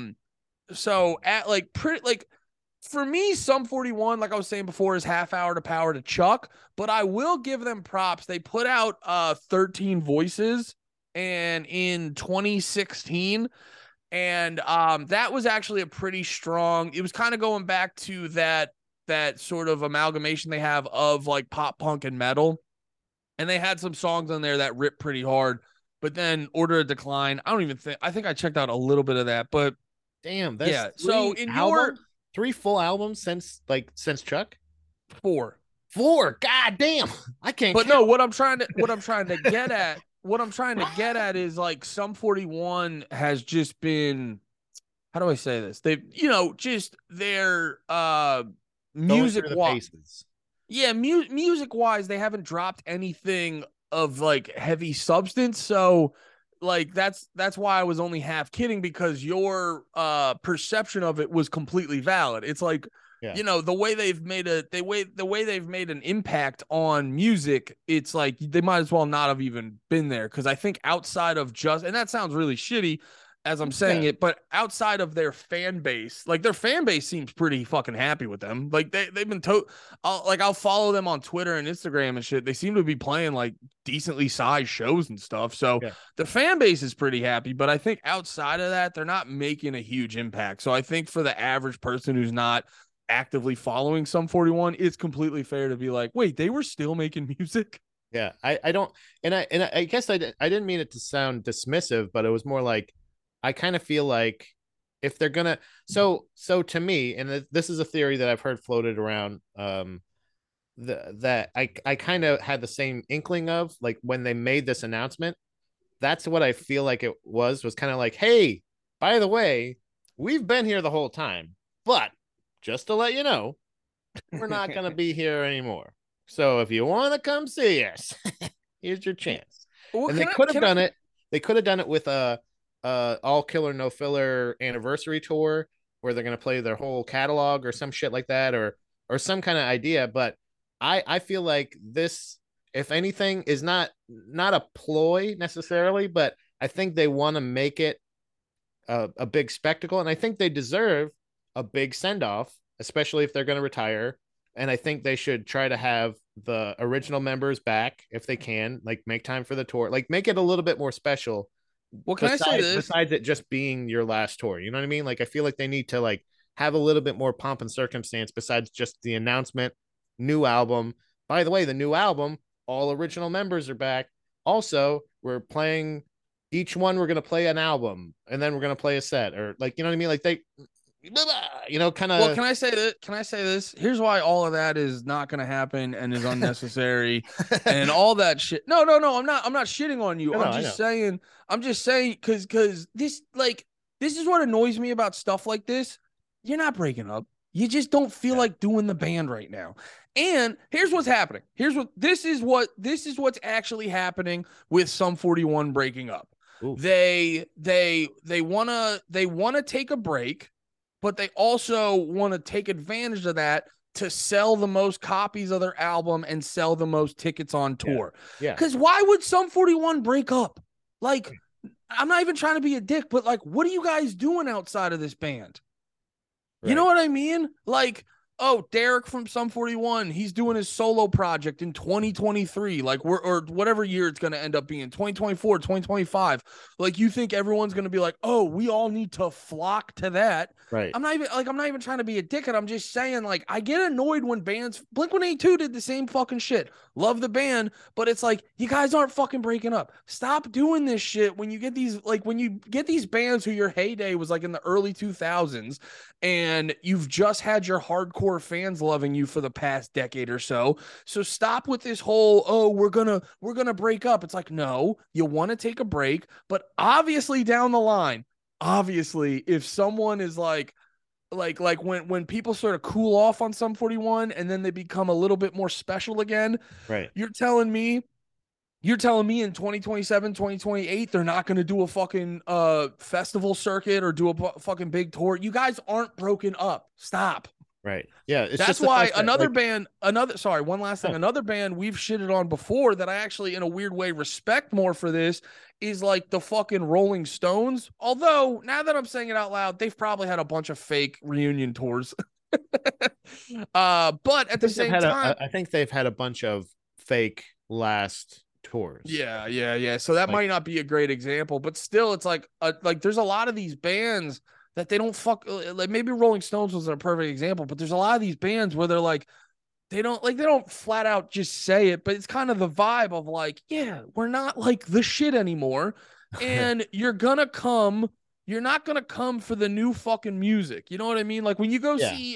so at like pretty like for me, Sum 41, like I was saying before, is Half Hour to Power to Chuck, but I will give them props. They put out 13 Voices and in 2016, and that was actually a pretty strong. It was kind of going back to that sort of amalgamation they have of like pop punk and metal, and they had some songs on there that ripped pretty hard. But then Order of Decline, I think I checked out a little bit of that, but Damn, that's yeah. So in albums? 3 full albums since Chuck? four. 4. God damn. I can't But count. no, what I'm trying to get at is like Sum 41 has just been, how do I say this? They've, just their music paces. Yeah, music wise, they haven't dropped anything of like heavy substance. So like that's why I was only half kidding, because your perception of it was completely valid. It's like, the way they've made an impact on music, it's like they might as well not have even been there. Because I think outside of and that sounds really shitty as I'm saying it, but outside of their fan base, like their fan base seems pretty fucking happy with them. Like they've been I'll follow them on Twitter and Instagram and shit. They seem to be playing like decently sized shows and stuff. So the fan base is pretty happy, but I think outside of that, they're not making a huge impact. So I think for the average person who's not actively following Sum 41, it's completely fair to be like, wait, they were still making music. Yeah, I don't, and I guess I didn't mean it to sound dismissive, but it was more like, I kind of feel like if they're gonna, so to me, and this is a theory that I've heard floated around, that I kind of had the same inkling of, like when they made this announcement. That's what I feel like it was kind of like, hey, by the way, we've been here the whole time, but just to let you know, we're not gonna be here anymore. So if you want to come see us, here's your chance. Well, and they could have done it. They could have done it with a all killer no filler anniversary tour where they're going to play their whole catalog or some shit like that, or some kind of idea. But I feel like this, if anything, is not a ploy necessarily, but I think they want to make it a big spectacle, and I think they deserve a big send off, especially if they're going to retire. And I think they should try to have the original members back if they can, like make time for the tour, like make it a little bit more special. Well, can I say this? Besides it just being your last tour, you know what I mean? Like, I feel like they need to like have a little bit more pomp and circumstance besides just the announcement, new album. By the way, the new album, all original members are back. Also, we're playing each one. We're going to play an album and then we're going to play a set, or like, you know what I mean? Like they, kind of. Well, can I say that? Can I say this? Here's why all of that is not going to happen and is unnecessary and all that shit. No. I'm not shitting on you. I'm just saying because this is what annoys me about stuff like this. You're not breaking up. You just don't feel like doing the band right now. And here's what's happening. This is what's actually happening with Sum 41 breaking up. Ooh. They wanna take a break, but they also want to take advantage of that to sell the most copies of their album and sell the most tickets on tour. Yeah. Because why would Sum 41 break up? Like, I'm not even trying to be a dick, but like, what are you guys doing outside of this band? Right. You know what I mean? Like, oh, Derek from Sum 41, he's doing his solo project in 2023, like we're or whatever year it's going to end up being, 2024, 2025. Like you think everyone's going to be like, "Oh, we all need to flock to that." Right. I'm not even trying to be a dickhead. I'm just saying like I get annoyed when bands Blink-182 did the same fucking shit. Love the band, but it's like you guys aren't fucking breaking up. Stop doing this shit when you get these bands who your heyday was like in the early 2000s and you've just had your hardcore fans loving you for the past decade or so. So stop with this whole, oh, we're gonna break up. It's like, no, you want to take a break, but obviously down the line, obviously, if someone is like when people sort of cool off on Sum 41 and then they become a little bit more special again, Right. you're telling me in 2027, 2028, they're not going to do a fucking festival circuit or do a fucking big tour. You guys aren't broken up. Stop. Right. Yeah. It's That's just the why fact that, like, one last thing, another band we've shitted on before that I actually, in a weird way, respect more for this is like the fucking Rolling Stones. Although, now that I'm saying it out loud, they've probably had a bunch of fake reunion tours. But at the same time, I think they've had a bunch of fake last tours. yeah. So that Like, might not be a great example, but still, it's like there's a lot of these bands that they don't fuck. Like maybe Rolling Stones was a perfect example, but there's a lot of these bands where they're like they don't flat out just say it, but it's kind of the vibe of like, yeah, we're not like the shit anymore, and you're not gonna come for the new fucking music. You know what I mean? Like when you go yeah. see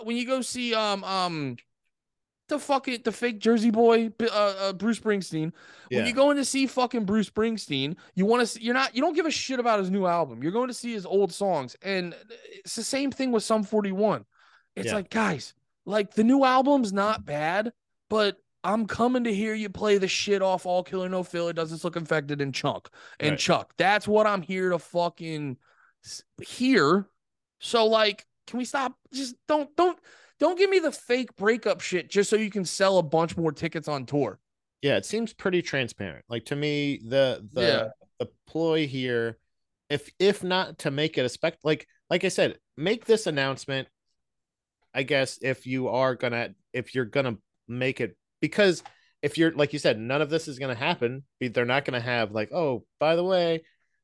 the fake Jersey Boy, Bruce Springsteen. When Yeah. you go in to see fucking Bruce Springsteen, you don't give a shit about his new album. You're going to see his old songs, and it's the same thing with Sum 41. It's Yeah. like, guys, like the new album's not bad, but I'm coming to hear you play the shit off All Killer No Filler, Does This Look Infected, and Right. Chuck. That's what I'm here to fucking hear. So like, can we stop? Just don't give me the fake breakup shit just so you can sell a bunch more tickets on tour. Yeah. It seems pretty transparent. Like, to me, Yeah. the ploy here, if not to make it a like I said, make this announcement, I guess, if you're gonna make it, because if you're, like you said, none of this is gonna happen. They're not gonna have like, oh, by the way,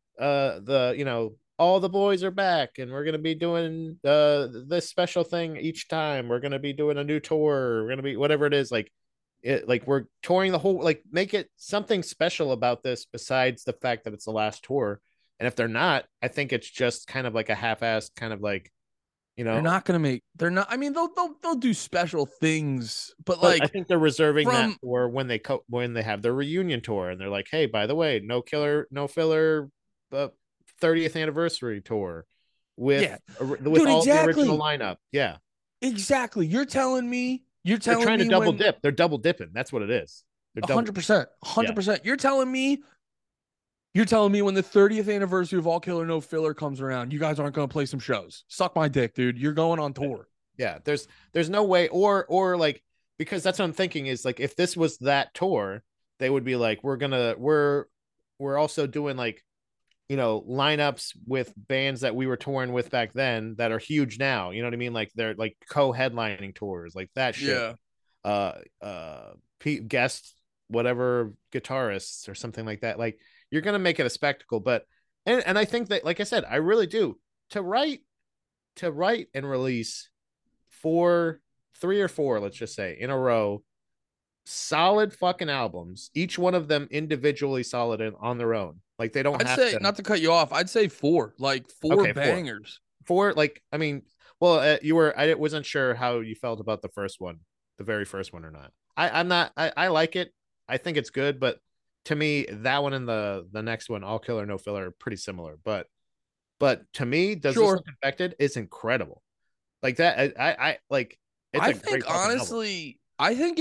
all the boys are back and we're gonna be doing this special thing each time. We're gonna be doing a new tour. We're gonna be whatever it is, like we're touring the whole, like, make it something special about this besides the fact that it's the last tour. And if they're not, I think it's just kind of like a half-assed kind of like, They're not, I mean, they'll do special things, but but I like think they're reserving that from, for when they have their reunion tour and they're like, hey, by the way, no killer, no filler, 30th anniversary tour yeah, with dude, all the original exactly. lineup. Yeah, Exactly. You're they're telling trying to me double when dip. They're double dipping. That's what it is. They're double. 100%, Yeah, 100%. You're telling me when the 30th anniversary of All Killer No Filler comes around, you guys aren't going to play some shows. Suck my dick, dude. You're going on tour. yeah. There's no way, or like, because that's what I'm thinking is like, if this was that tour, they would be like, we're also doing like, lineups with bands that we were touring with back then that are huge now. You know what I mean? Like they're like co-headlining tours, like that shit. Yeah. Uh, guest whatever guitarists or something like that. Like, you're gonna make it a spectacle, but and I think that, like I said, I really do, to write and release three or four, let's just say, in a row, solid fucking albums, each one of them individually solid and on their own. Like, they don't I'd have say, to. not to cut you off, I'd say four, like four Okay, four. bangers. Four, like, I mean, well, I wasn't sure how you felt about the first one, the very first one, or not. I'm not. I like it. I think it's good, but to me, that one and the next one, All Killer No Filler, are pretty similar. But to me, Does This Sure. Look Infected is incredible. Like that, I like. It's I a great think fucking album. honestly, I think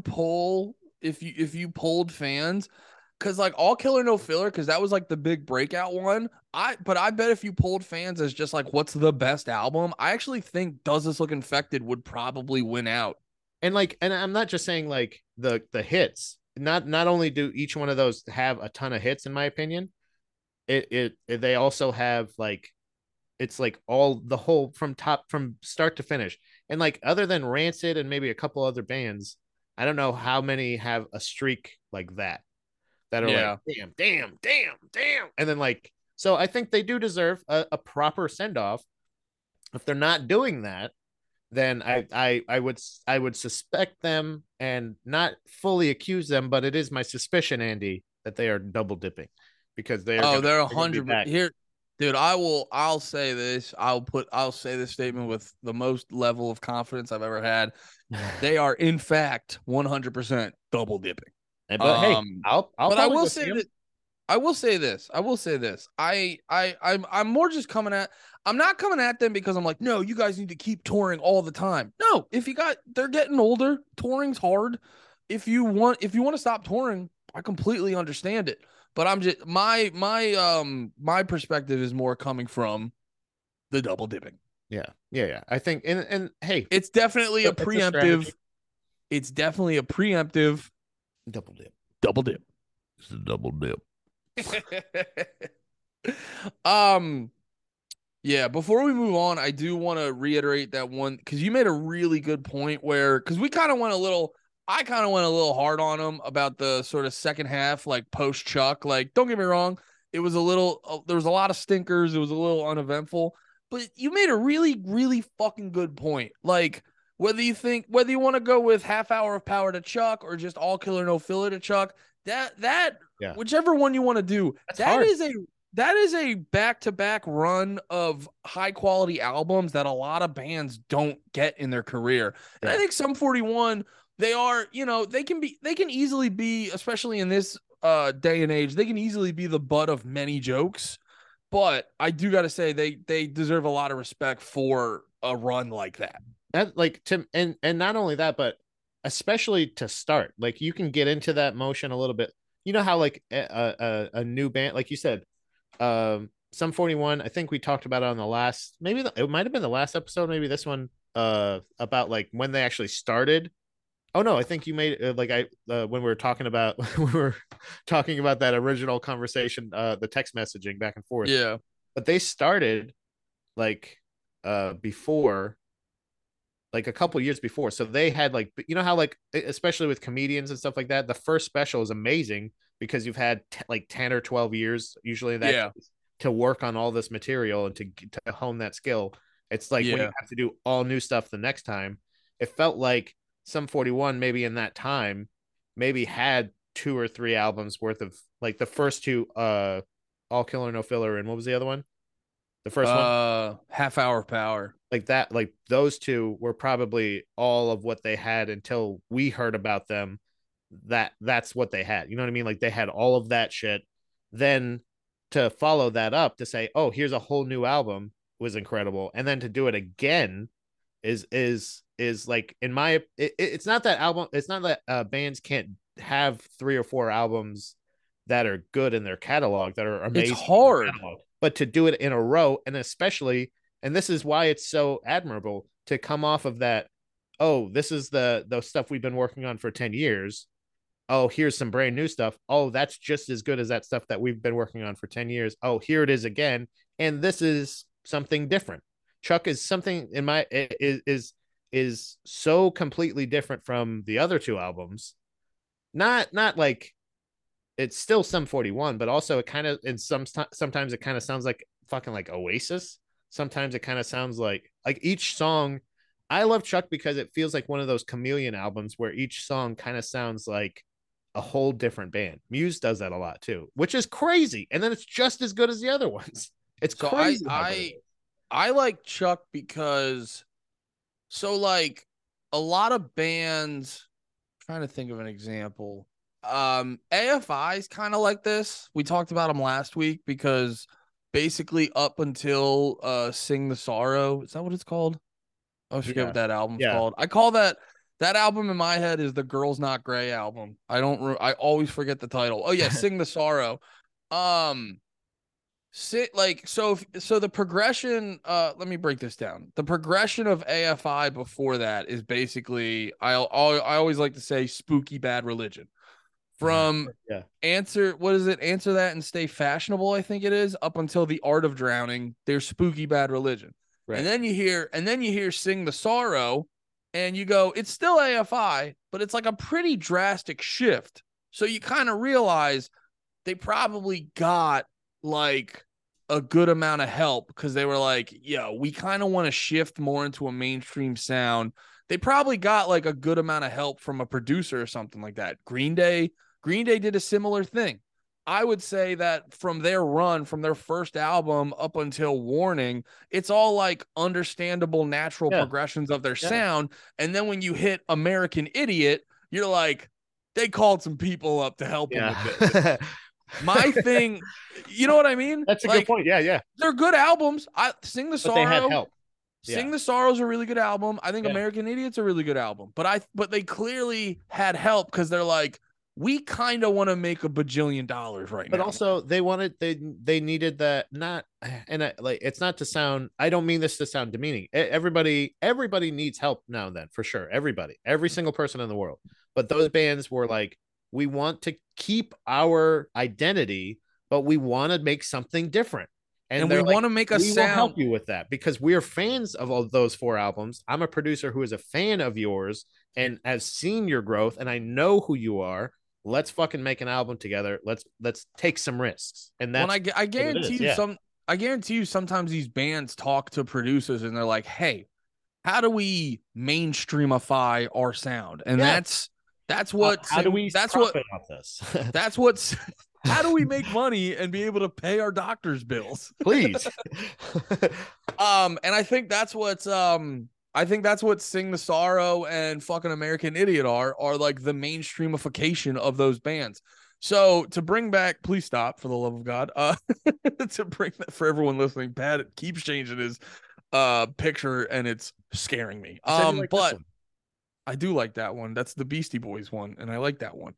if you polled fans, because like All Killer No Filler, because that was like the big breakout one. I bet if you polled fans as just like what's the best album, I actually think Does This Look Infected would probably win out. And like, and I'm not just saying like the hits. Not only do each one of those have a ton of hits, in my opinion, they also have like it's like all the whole from start to finish. And like other than Rancid and maybe a couple other bands, I don't know how many have a streak like that are like Yeah. damn, damn, damn, damn, and then like so I think they do deserve a proper send off. If they're not doing that, then I would suspect them and not fully accuse them, but it is my suspicion, Andy, that they are double dipping because Oh, they're a they're gonna be 100 back. here, dude. I'll say this. I'll say this statement with the most level of confidence I've ever had. They are in fact 100% double dipping. But hey, I'll But I probably will go say see them. that I will say this. I will say this. I'm more just coming at. I'm not coming at them because I'm like, no, you guys need to keep touring all the time. No, if you got, they're getting older. Touring's hard. If you want to stop touring, I completely understand it. But I'm just my perspective is more coming from the double dipping. Yeah, yeah, yeah. I think and hey, It's definitely a it's a strategy. preemptive. It's definitely a preemptive Double dip. double dip. It's a double dip. um Yeah, before we move on, I do want to reiterate that one because you made a really good point where because I kind of went a little hard on him about the sort of second half, like post Chuck. Like, don't get me wrong, it was there was a lot of stinkers. It was a little uneventful, but you made a really, really fucking good point. Like, whether you want to go with half hour of power to Chuck or just all killer no filler to Chuck, that Yeah, whichever one you want to do, that's hard. that is a back-to-back run of high-quality albums that a lot of bands don't get in their career. And I Yeah, think Sum 41, they are, they can easily be, especially in this day and age, they can easily be the butt of many jokes. But I do got to say they deserve a lot of respect for a run like that. that like to and not only that, but especially to start, like you can get into that motion a little bit. You know how like a new band, like you said, Sum 41. I think we talked about it on the last, maybe it might have been the last episode, maybe this one, about like when they actually started. Oh no, I think you made like I when we were talking about when we were talking about that original conversation, the text messaging back and forth. Yeah. But they started like before, like a couple years before. So they had like you know how like especially with comedians and stuff like that, the first special is amazing because you've had like 10 or 12 years usually in that Yeah. case, to work on all this material and to hone that skill. It's like when you Yeah. have to do all new stuff the next time, it felt like Sum 41 maybe in that time maybe had two or three albums worth of like the first two, all killer no filler, and what was the other one, the first one, Half hour of power. like that, like those two were probably all of what they had until we heard about them. That's what they had, you know what I mean? Like they had all of that shit. Then to follow that up to say, oh, here's a whole new album, was incredible. And then to do it again is like in my it's not that album, it's not that bands can't have three or four albums that are good in their catalog, that are It's amazing in their hard. catalog, but to do it in a row, and especially, and this is why it's so admirable to come off of that, oh, this is the stuff we've been working on for 10 years. Oh, here's some brand new stuff. Oh, that's just as good as that stuff that we've been working on for 10 years. Oh, here it is again. And this is something different. Chuck is something in my is so completely different from the other two albums. Not like it's still Sum 41, but also it kind of in sometimes it kind of sounds like fucking like Oasis. Sometimes it kind of sounds like each song. I love Chuck because it feels like one of those chameleon albums where each song kind of sounds like a whole different band. Muse does that a lot too, which is crazy. And then it's just as good as the other ones. It's So crazy how good it is. I like Chuck because like a lot of bands, trying to think of an example. AFI is kind of like this. We talked about them last week because basically up until Sing the Sorrow, is that what it's called? I forget Yeah. what that album's Yeah. called. I call that album in my head is the Girls Not Gray album. I always forget the title. Oh yeah, Sing the Sorrow. Um Sit like so the progression, let me break this down. The progression of AFI before that is basically I always like to say Spooky Bad Religion. from Yeah. what is it? Answer That and Stay Fashionable, I think it is, up until The Art of Drowning, their Spooky Bad Religion. Right. And then you hear Sing the Sorrow, and you go, it's still AFI, but it's like a pretty drastic shift. So you kind of realize they probably got like a good amount of help because they were like, yo, we kind of want to shift more into a mainstream sound. They probably got like a good amount of help from a producer or something like that. Green Day did a similar thing. I would say that from their run, from their first album up until Warning, it's all like understandable, natural progressions of their sound. And then when you hit American Idiot, you're like, they called some people up to help them with this. My thing, you know what I mean? That's a like, good point. Yeah. They're good albums. I Sing the Sorrow. But they had help. Sing the Sorrow is a really good album. I think American Idiot's a really good album. But they clearly had help because they're like, we kind of want to make $1 bajillion right now. But also they needed that, not, and it's not to sound, I don't mean this to sound demeaning. Everybody needs help now and then, for sure. Every single person in the world. But those bands were like, we want to keep our identity, but we want to make something different. And we want to make a sound. We will help you with that because we're fans of all those 4 albums. I'm a producer who is a fan of yours and has seen your growth, and I know who you are. Let's fucking make an album together. Let's take some risks. And that's I guarantee you I guarantee you sometimes these bands talk to producers and they're like, hey, how do we mainstreamify our sound? And that's what how do we that's profit off this? That's what's how do we make money and be able to pay our doctor's bills? Please. And I think that's what Sing the Sorrow and fucking American Idiot are like the mainstreamification of those bands. So to bring back, please stop for the love of God. To bring that for everyone listening, Pat keeps changing his picture and it's scaring me. But I do like that one. That's the Beastie Boys one, and I like that one.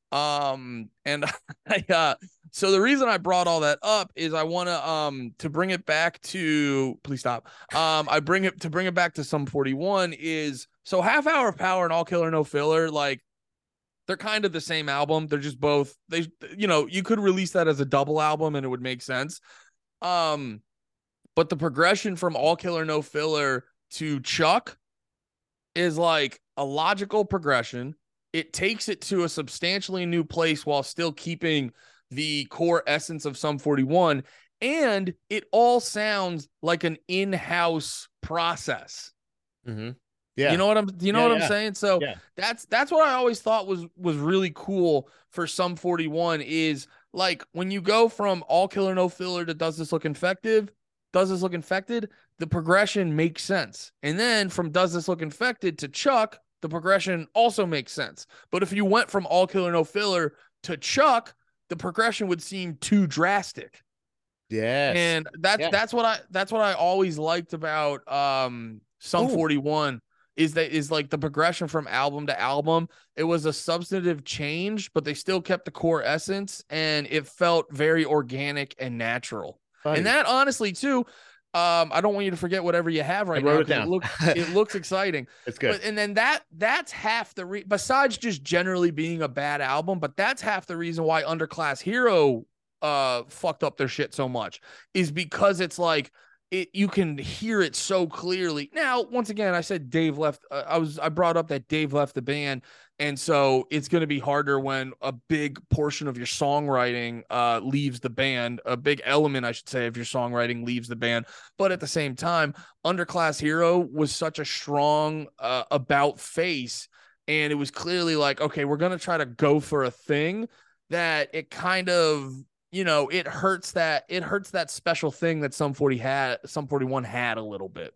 And so the reason I brought all that up is I want to bring it back to, please stop. I bring it back to Sum 41 is, so Half Hour of Power and All Killer No Filler, like they're kind of the same album. They're just both, you could release that as a double album and it would make sense. But the progression from All Killer No Filler to Chuck is like a logical progression. It takes it to a substantially new place while still keeping the core essence of Sum 41. And it all sounds like an in-house process. Mm-hmm. Yeah. You know what I'm saying? So that's what I always thought was really cool for Sum 41 is like when you go from All Killer No Filler to Does This Look Infected, the progression makes sense. And then from Does This Look Infected to Chuck, the progression also makes sense. But if you went from All Killer No Filler to Chuck, the progression would seem too drastic. Yes. And that's what I always liked about Sum 41 is like the progression from album to album. It was a substantive change, but they still kept the core essence and it felt very organic and natural. Funny. And that honestly too, I don't want you to forget whatever you have right now. It looks exciting. It's good. And then that's half the besides just generally being a bad album, but that's half the reason why Underclass Hero fucked up their shit so much is because it's like you can hear it so clearly. Now, once again, I said Dave left. I brought up that Dave left the band. And so it's going to be harder when a big portion of your songwriting leaves the band, a big element, I should say, of your songwriting leaves the band. But at the same time, Underclass Hero was such a strong about face. And it was clearly like, okay, we're going to try to go for a thing that it kind of, it hurts that special thing that Sum 41 had a little bit.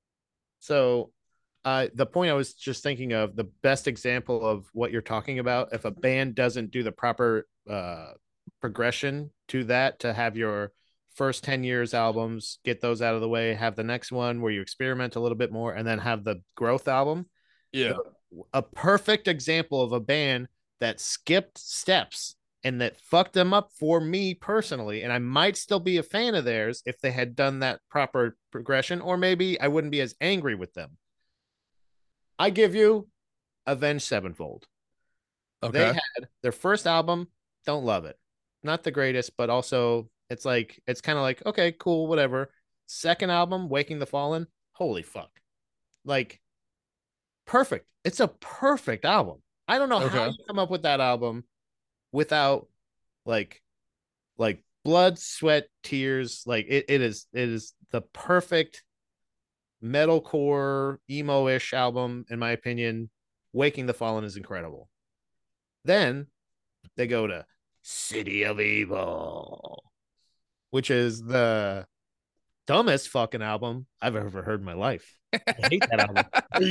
So the point I was just thinking of, the best example of what you're talking about, if a band doesn't do the proper progression to that, to have your first 10 years albums, get those out of the way, have the next one where you experiment a little bit more, and then have the growth album. Yeah. A perfect example of a band that skipped steps and that fucked them up for me personally. And I might still be a fan of theirs if they had done that proper progression, or maybe I wouldn't be as angry with them. I give you Avenged Sevenfold. They Okay. had their first album, don't love it. Not the greatest, but also it's like it's kind of like, okay, cool, whatever. Second album, Waking the Fallen, holy fuck. Like perfect. It's a perfect album. I don't know how Okay. you come up with that album without like blood, sweat, tears. Like it is the perfect metalcore emo-ish album in my opinion. Waking the Fallen is incredible. Then they go to City of Evil, which is the dumbest fucking album I've ever heard in my life. I hate that album.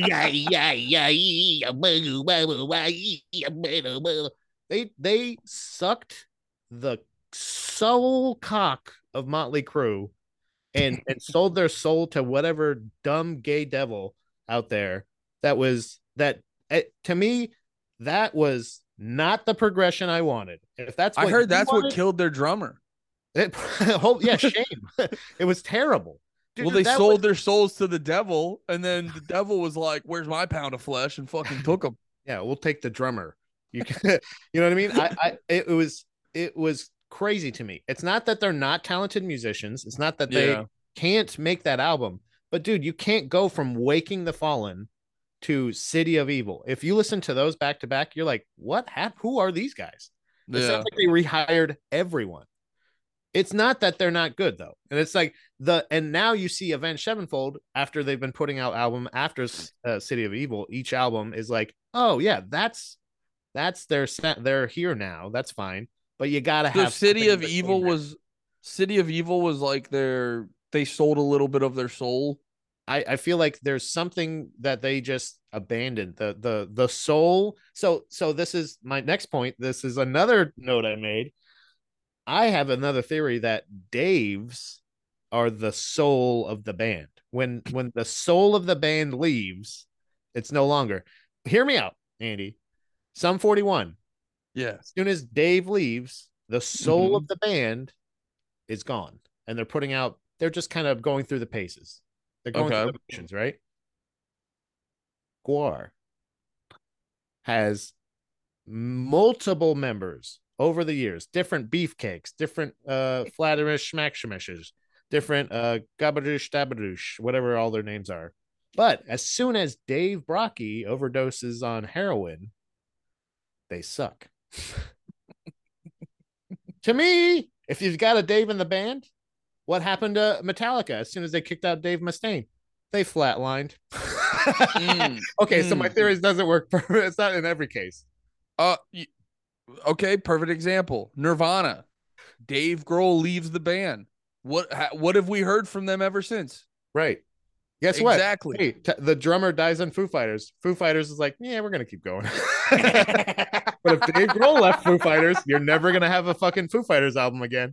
They sucked the soul cock of Motley Crue and sold their soul to whatever dumb gay devil out there to me that was not the progression I wanted. If that's I what heard you that's what wanted, killed their drummer. yeah, shame. It was terrible. Well, Dude, they that was sold their souls to the devil, and then the devil was like, "Where's my pound of flesh?" and fucking took them. yeah, we'll take the drummer. You can, you know what I mean? It was crazy to me. It's not that they're not talented musicians. It's not that they Yeah. can't make that album. But dude, you can't go from Waking the Fallen to City of Evil. If you listen to those back to back, you're like, what happened? Who are these guys? It sounds Yeah. like they rehired everyone. It's not that they're not good though, and it's like and now you see Avenged Sevenfold after they've been putting out album after City of Evil. Each album is like, oh yeah, that's they're here now. That's fine, but you gotta So have something in between that. City of Evil was like they sold a little bit of their soul. I feel like there's something that they just abandoned the soul. So this is my next point. This is another note I made. I have another theory that Dave's are the soul of the band. When the soul of the band leaves, it's no longer. Hear me out, Andy. Sum 41. Yeah. As soon as Dave leaves, the soul Hmm. of the band is gone. And they're just kind of going through the paces. They're going through Okay. the motions, right? Guar has multiple members over the years, different beefcakes, different flatterish schmackshemishes, different gabadoosh dabadoosh, whatever all their names are. But as soon as Dave Brocky overdoses on heroin, they suck. To me, if you've got a Dave in the band, what happened to Metallica as soon as they kicked out Dave Mustaine? They flatlined. Mm, Okay, so my mm. theories doesn't work. It's not in every case. Uh, okay. Perfect example. Nirvana. Dave Grohl leaves the band. What have we heard from them ever since? Right. Guess what? Exactly. Hey, the drummer dies in Foo Fighters. Foo Fighters is like, yeah, we're gonna keep going. But if Dave Grohl left Foo Fighters, you're never gonna have a fucking Foo Fighters album again.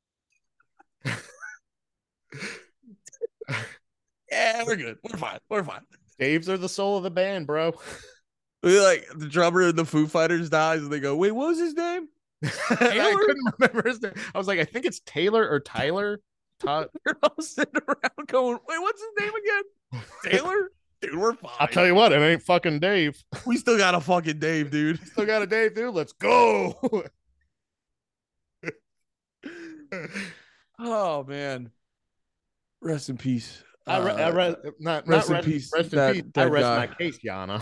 Yeah, we're good. We're fine. We're fine. Dave's are the soul of the band, bro. Like the drummer in the Foo Fighters dies, and they go, "Wait, what was his name?" I Taylor. couldn't remember his name. I was like, I think it's Taylor or Tyler. You're all sitting around going, "Wait, what's his name again?" Taylor. Dude, we're I'll fine. tell you what, it ain't fucking Dave. We still got a fucking Dave, dude. Still got a Dave, dude. Let's go. Oh man, rest in peace. Not Rest in rest, peace. rest in peace. That I dead rest guy. my case, Yana.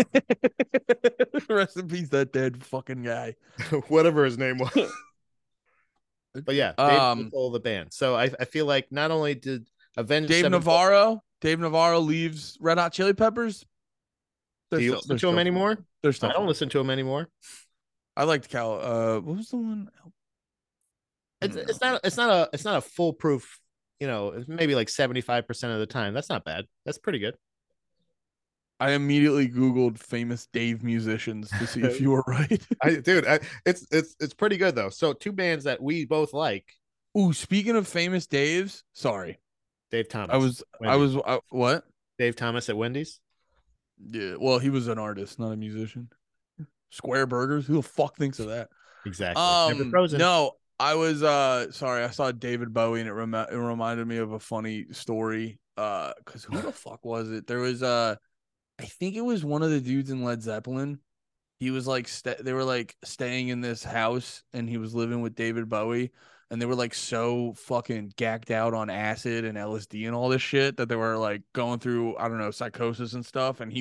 Rest in peace. That dead fucking guy. Whatever his name was. But yeah, Dave's the Um, soul of the band. So I feel like not only did Avenged Dave Sevenfold, Navarro. Dave Navarro leaves Red Hot Chili Peppers. do you listen to him anymore? They're I still don't fun. listen to him anymore. I liked Cal. What was the one? I It's don't know. it's not a foolproof. It's maybe like 75% of the time. That's not bad. That's pretty good. I immediately Googled famous Dave musicians to see if you were right. It's pretty good though. So two bands that we both like. Ooh, speaking of famous Daves, sorry. Dave Thomas. What? Dave Thomas at Wendy's. Yeah, well, he was an artist, not a musician. Square Burgers, who the fuck thinks of that? Exactly. Never frozen. No, I was sorry, I saw David Bowie and it reminded me of a funny story. Because who the fuck was it? There was I think it was one of the dudes in Led Zeppelin. he was like they were like staying in this house and he was living with David Bowie and they were like so fucking gacked out on acid and LSD and all this shit that they were like going through, I don't know, psychosis and stuff, and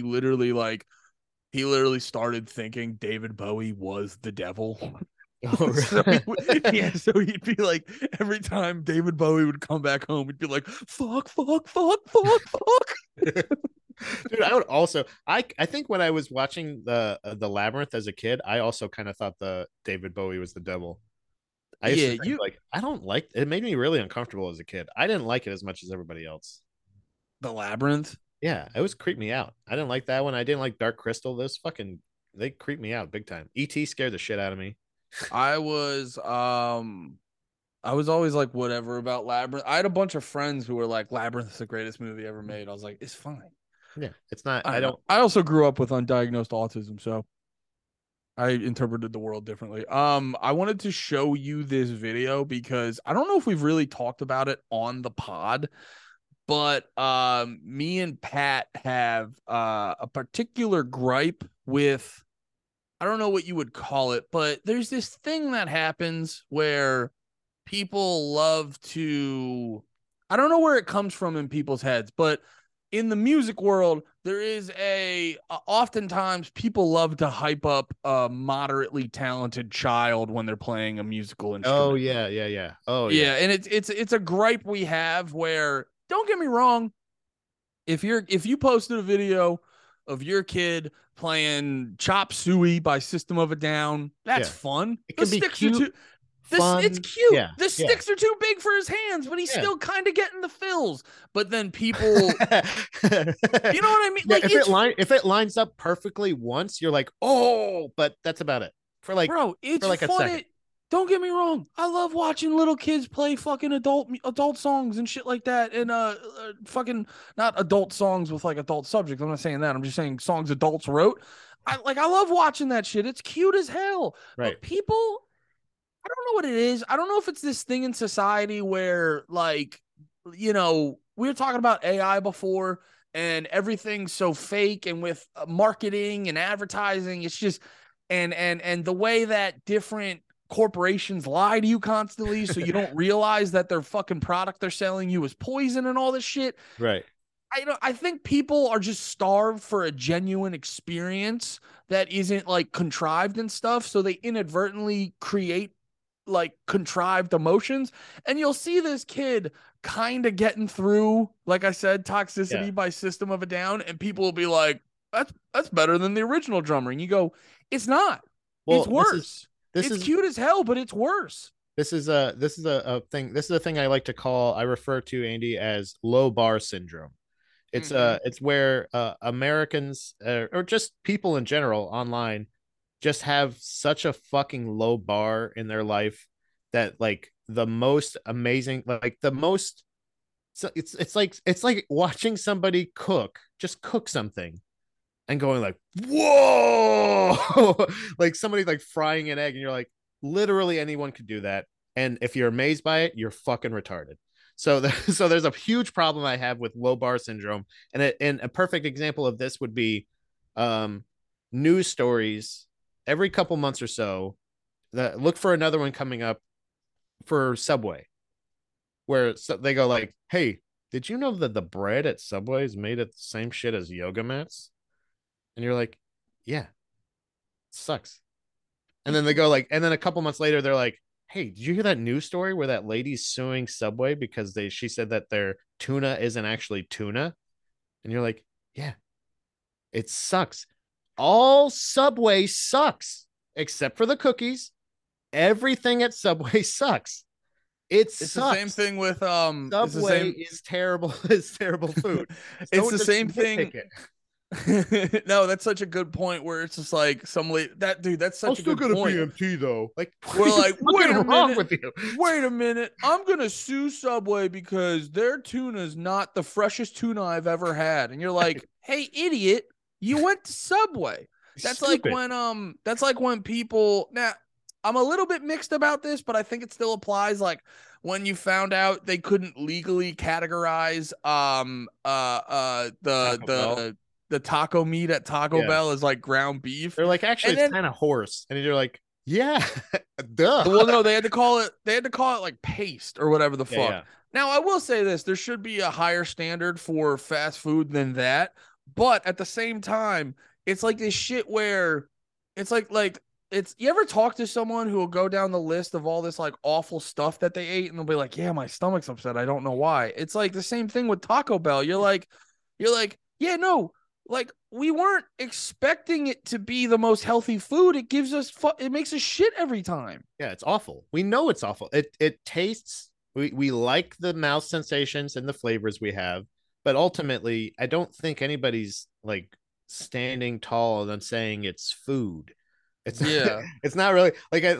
he literally started thinking David Bowie was the devil. Oh, So so he'd be like, every time David Bowie would come back home, he'd be like, fuck, fuck, fuck, fuck, fuck. Dude, I would also I think when I was watching the Labyrinth as a kid, I also kind of thought the David Bowie was the devil. I used to Yeah, think like I don't like it. Made me really uncomfortable as a kid. I didn't like it as much as everybody else. the Labyrinth. Yeah, it was creeped me out. I didn't like that one. I didn't like Dark Crystal. Those fucking they creeped me out big time. E.T. scared the shit out of me. I was I was always like whatever about Labyrinth. I had a bunch of friends who were like, Labyrinth is the greatest movie ever made. I was like, it's fine. Yeah, it's not. I I don't know. don't. I also grew up with undiagnosed autism, so I interpreted the world differently. I wanted to show you this video because I don't know if we've really talked about it on the pod, but me and Pat have a particular gripe with, I don't know what you would call it, but there's this thing that happens where people love to, I don't know where it comes from in people's heads, but in the music world, there is oftentimes people love to hype up a moderately talented child when they're playing a musical Oh instrument. yeah, yeah, yeah. Oh yeah, Yeah, and it's a gripe we have where, don't get me wrong, if you posted a video of your kid playing Chop Suey by System of a Down, that's yeah. fun. It The can be sticks are cute, too it's fun. cute. Yeah, The yeah, sticks are too big for his hands, but he's yeah. still kind of getting the fills. But then people, Yeah, you know what I mean? Like it's if it lines up perfectly once, you're like, oh, but that's about it bro, for it's like a fun. second. Don't get me wrong. I love watching little kids play fucking adult songs and shit like that, and fucking not adult songs with like adult subjects. I'm not saying that. I'm just saying songs adults wrote. I love watching that shit. It's cute as hell. Right. But people, I don't know what it is. I don't know if it's this thing in society where, like, we were talking about AI before and everything's so fake, and with marketing and advertising, it's just, and the way that different corporations lie to you constantly so you don't realize that their fucking product they're selling you is poison and all this shit. Right. I think people are just starved for a genuine experience that isn't like contrived and stuff, so they inadvertently create like contrived emotions, and you'll see this kid kind of getting through, like I said, Yeah. Toxicity by System of a Down, and people will be like, that's better than the original drummer, and you go, it's not, it's Well, worse. this It's is cute as hell, but it's worse. a thing. This is a thing I like to call. I refer to Andy as low bar syndrome. Mm-hmm. It's where Americans or just people in general online just have such a fucking low bar in their life that like the most amazing, like the most, so it's like watching somebody just cook something and going like, whoa, like somebody like frying an egg, and you're like, literally anyone could do that. And if you're amazed by it, you're fucking retarded. So, so there's a huge problem I have with low bar syndrome, and a perfect example of this would be, um, news stories every couple months or so. Look for another one coming up for Subway, where they go like, "Hey, did you know that the bread at Subway is made of the same shit as yoga mats?" And you're like, "Yeah, it sucks." And then they go like, and then a couple months later, they're like, "Hey, did you hear that news story where that lady's suing Subway because she said that their tuna isn't actually tuna?" And you're like, "Yeah, it sucks. All Subway sucks except for the cookies. Everything at Subway sucks. It It's the same sucks. thing with it's the Subway same is terrible. Is terrible food. it's Don't the just same nitpick thing. it." No, that's such a good point where it's just like that dude, that's I'll such a still good get a point. BMT though. Like, what We're is like, fucking wrong with you? wait a minute. I'm gonna sue Subway because their tuna is not the freshest tuna I've ever had. And you're like, hey, idiot, you went to Subway. Stupid. That's like when people, now I'm a little bit mixed about this, but I think it still applies. Like when you found out they couldn't legally categorize Taco Bell. the taco meat at Taco Yeah. Bell is like ground beef. They're like, actually, And it's then kind of horse. And you're like, yeah, duh. well, no, they had to call it like paste or whatever the Yeah, fuck. yeah. Now, I will say this, there should be a higher standard for fast food than that, but at the same time, it's like this shit where it's like it's you ever talk to someone who will go down the list of all this like awful stuff that they ate and they'll be like, "Yeah, my stomach's upset. I don't know why." It's like the same thing with Taco Bell. You're like, "Yeah, no, like we weren't expecting it to be the most healthy food. It gives us it makes us shit every time." Yeah, it's awful. We know it's awful. It tastes. We like the mouth sensations and the flavors we have, but ultimately, I don't think anybody's like standing tall and saying it's food. It's Yeah. it's not really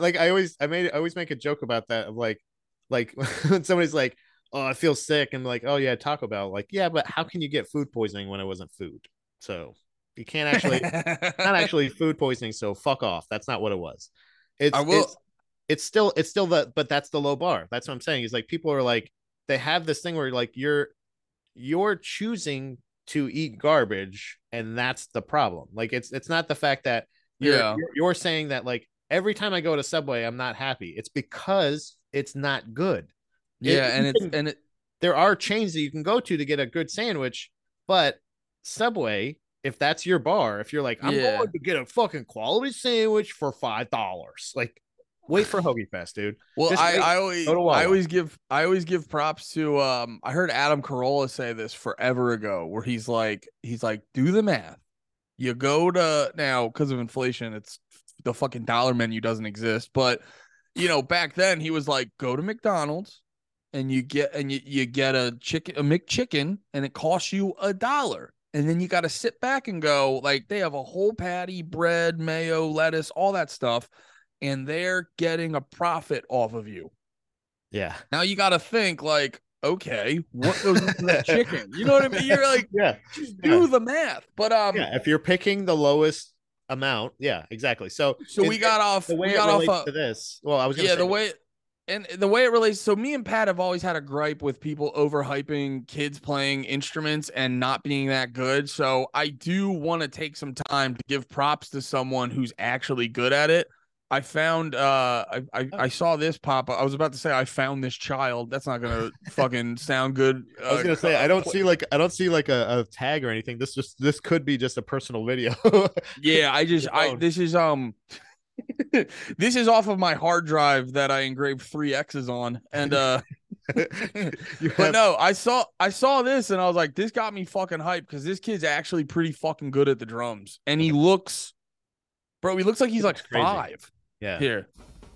I always make a joke about that of like when somebody's like, oh, I feel sick, and like, oh yeah, Taco Bell. Like, yeah, but how can you get food poisoning when it wasn't food? So you can't actually not actually food poisoning, so fuck off. That's not what it was. I It's will. it's still the but that's the low bar. That's what I'm saying. Is like people are like they have this thing where like you're choosing to eat garbage, and that's the problem. Like it's not the fact that Yeah. you're saying that like every time I go to Subway I'm not happy. It's because it's not good. Yeah, You and it's can and it there are chains that you can go to get a good sandwich, but Subway, if that's your bar, if you're like, I'm yeah. going to get a fucking quality sandwich for $5, like, wait for Hoagie Fest, dude. Well, Just I wait. I Go always to I Wawa. always give I always give props to I heard Adam Carolla say this forever ago where he's like do the math. You go to now because of inflation, it's the fucking dollar menu doesn't exist, but back then he was like go to McDonald's and you get a McChicken and it costs you $1. And then you got to sit back and go like they have a whole patty, bread, mayo, lettuce, all that stuff and they're getting a profit off of you. Yeah. Now you got to think like, okay, what goes into that chicken? You know what I mean? You're like, Yeah. just Yeah. do the math. But Yeah. If you're picking the lowest amount, yeah, exactly. So so we got the off, way we it got off. relates to this, well, I was gonna Yeah, say, the way it relates. So me and Pat have always had a gripe with people overhyping kids playing instruments and not being that good. So I do want to take some time to give props to someone who's actually good at it. I found I saw this pop up. I was about to say I found this child. That's not gonna fucking sound good. I was gonna say, I don't see like a tag or anything. This could be just a personal video. Yeah, Your phone. this is this is off of my hard drive that I engraved three X's on. And You but have no, I saw this and I was like, this got me fucking hyped because this kid's actually pretty fucking good at the drums. And he looks like he's like looks crazy. 5. Yeah. Here.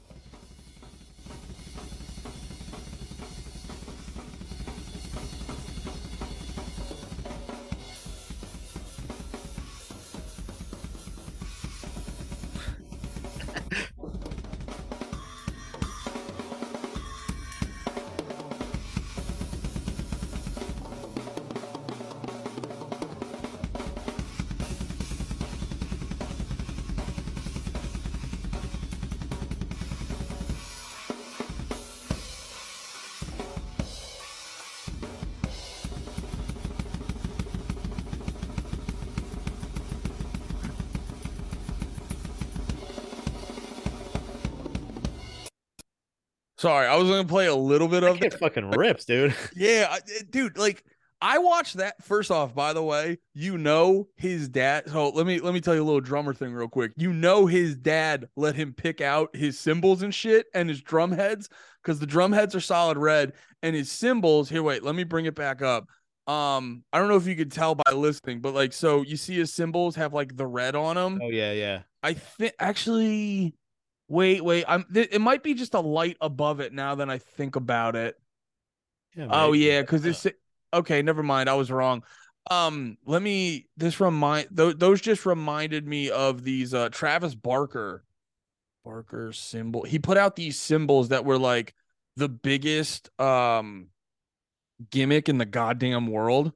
Sorry, I was gonna play a little bit That of kid that. fucking rips, dude. Yeah, dude, like I watched that first off, by the way, his dad. So let me tell you a little drummer thing real quick. His dad let him pick out his cymbals and shit and his drum heads because the drum heads are solid red and his cymbals, here, wait, let me bring it back up. I don't know if you could tell by listening, but like so you see his cymbals have like the red on them. Oh yeah, yeah. I think actually wait, it might be just a light above it now that I think about it. Yeah, Oh maybe. yeah, because this. Okay, never mind. I was wrong. Let me. Those just reminded me of these. Travis Barker symbol. He put out these symbols that were like the biggest gimmick in the goddamn world.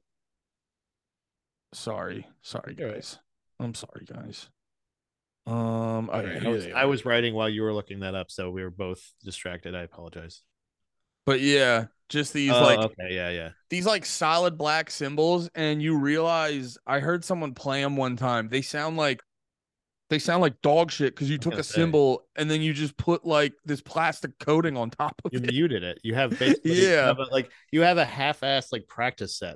Sorry All right. guys. I'm sorry guys. All Okay, right. here they I are. was writing while you were looking that up, so we were both distracted. I apologize. But yeah, Just these Oh, like okay, yeah, yeah. these like solid black cymbals, and you realize I heard someone play them one time. They sound like dog shit because you I was took gonna a say cymbal and then you just put like this plastic coating on top of you it. muted it. You have basically Yeah. you have a half-ass like practice set.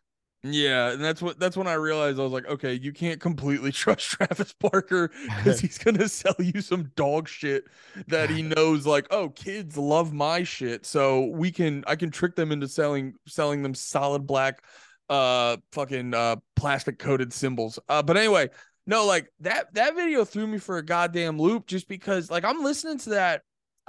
Yeah, and that's when I realized I was like, okay, you can't completely trust Travis Barker because he's gonna sell you some dog shit that he knows like, oh, kids love my shit, so I can trick them into selling them solid black fucking plastic coated cymbals. But anyway, no, like that video threw me for a goddamn loop just because like I'm listening to that.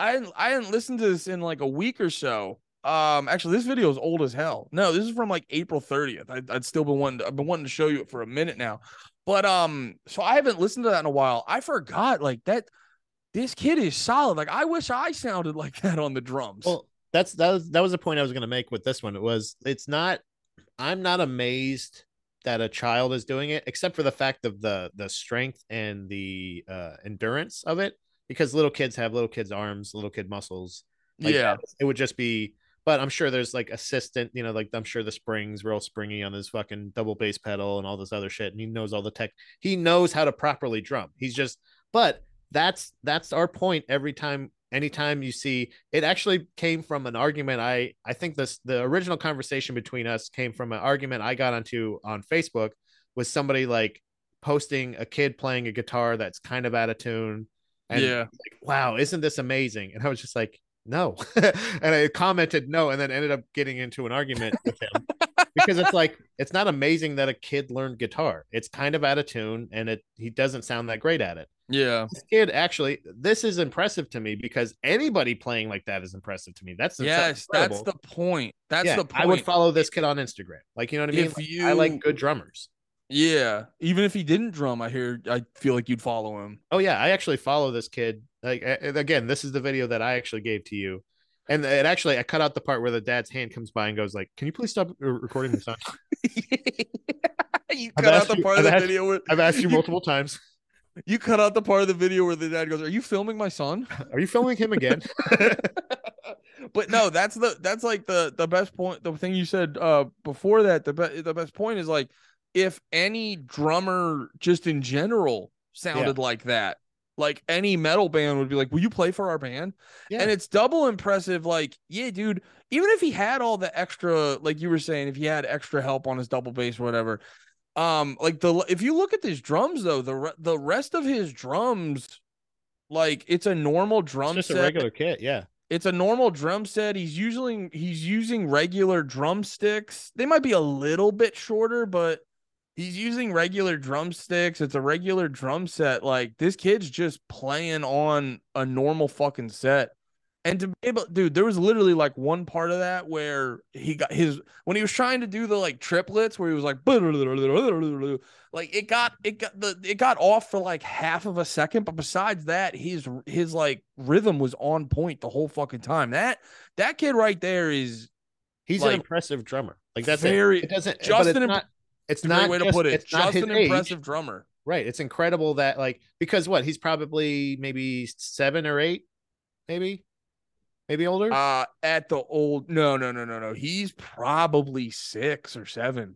I hadn't listened to this in like a week or so. Actually, this video is old as hell. No, this is from like April 30th. I'd still been I've been wanting to show you it for a minute now. But so I haven't listened to that in a while. I forgot like that this kid is solid. Like I wish I sounded like that on the drums. Well, that was the point I was going to make with this one. It's not. I'm not amazed that a child is doing it, except for the fact of the strength and the endurance of it, because little kids have little kids' arms, little kid muscles, like Yeah. that. It would just be. But I'm sure there's like assistant, like I'm sure the springs real springy on this fucking double bass pedal and all this other shit, and he knows all the tech. He knows how to properly drum. He's just, but that's our point every time anytime you see it. Actually came from an argument. I think the original conversation between us came from an argument I got onto on Facebook with somebody like posting a kid playing a guitar that's kind of out of tune, and Yeah. like, wow, isn't this amazing? And I was just like, no. And I commented no, and then ended up getting into an argument with him because it's like it's not amazing that a kid learned guitar. It's kind of out of tune, and he doesn't sound that great at it. Yeah. This kid actually, this is impressive to me because anybody playing like that is impressive to me. That's Yes, that's incredible. the point. That's Yeah, the I would point. follow this kid on Instagram. Like, you know what I mean? If Like, I like you good drummers. Yeah, even if he didn't drum, I feel like you'd follow him. Oh yeah, I actually follow this kid. Like, again, this is the video that I actually gave to you, and it actually I cut out the part where the dad's hand comes by and goes like, "Can you please stop recording the son?" You cut out the part of the video where I've asked you you, multiple times. you cut out the part of the video where the dad goes, "Are you filming my son?" Are you filming him again? But no, that's like the best point. The thing you said before that, the best point is like if any drummer just in general Yeah, sounded like that, like any metal band would be like, "Will you play for our band?" And yeah. it's double impressive. Like, yeah, dude, even if he had all the extra, like you were saying, if he had extra help on his double bass or whatever, like if you look at his drums though, the rest of his drums, like it's a normal It's drum just a set. regular kit. Yeah, It's a normal drum set. He's using regular drumsticks. They might be a little bit shorter, but he's using regular drumsticks. It's a regular drum set. Like this kid's just playing on a normal fucking set. And to be able, dude, there was literally like one part of that where he got his when he was trying to do the like triplets where he was like like it got off for like half of a second, but besides that, his like rhythm was on point the whole fucking time. That kid right there is he's an like impressive drummer. Like that's it. very It doesn't, but just it's an not. It's a great not way to just. put it. It's not Just his an age. impressive drummer. Right. It's incredible that like because what he's probably maybe 7 or 8, maybe older. At the old no. He's probably 6 or 7.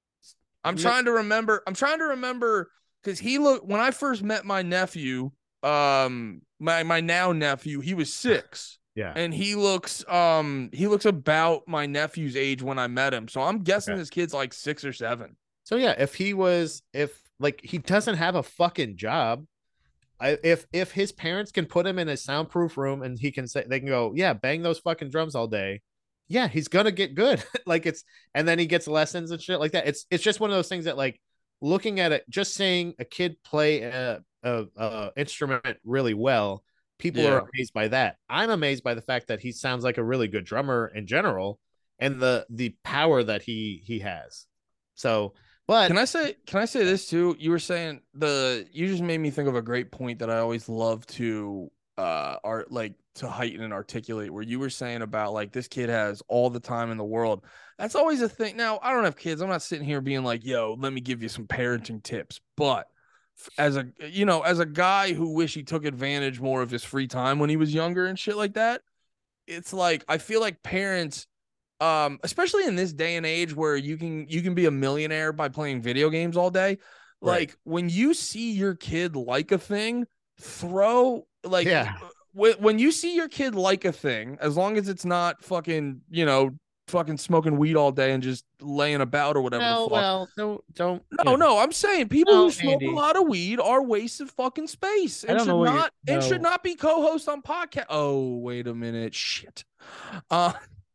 I'm trying to remember because he looked when I first met my nephew, my now nephew, he was 6. Yeah. And he looks about my nephew's age when I met him. So I'm guessing Okay. this kid's like 6 or 7. So yeah, if like he doesn't have a fucking job, if his parents can put him in a soundproof room and he can say they can go, yeah, bang those fucking drums all day, yeah, he's gonna get good. Like and then he gets lessons and shit like that. It's just one of those things that like looking at it, just seeing a kid play a instrument really well, people Yeah. are amazed by that. I'm amazed by the fact that he sounds like a really good drummer in general, and the power that he has. So, but Can I say this too? You were saying you just made me think of a great point that I always love to art like to heighten and articulate where you were saying about like this kid has all the time in the world. That's always a thing. Now, I don't have kids. I'm not sitting here being like, "Yo, let me give you some parenting tips." But as a guy who wish he took advantage more of his free time when he was younger and shit like that, it's like I feel like parents especially in this day and age where you can be a millionaire by playing video games all day. Right. Like when you see your kid like a thing, throw like Yeah. when you see your kid like a thing, as long as it's not fucking, fucking smoking weed all day and just laying about or whatever the No, fuck. well, don't, No, no, I'm saying people who no, smoke a Andy. lot of weed are wastes of fucking space I and don't know should what you're. not No, be co-host on podcast. Oh, wait a minute. Shit. Uh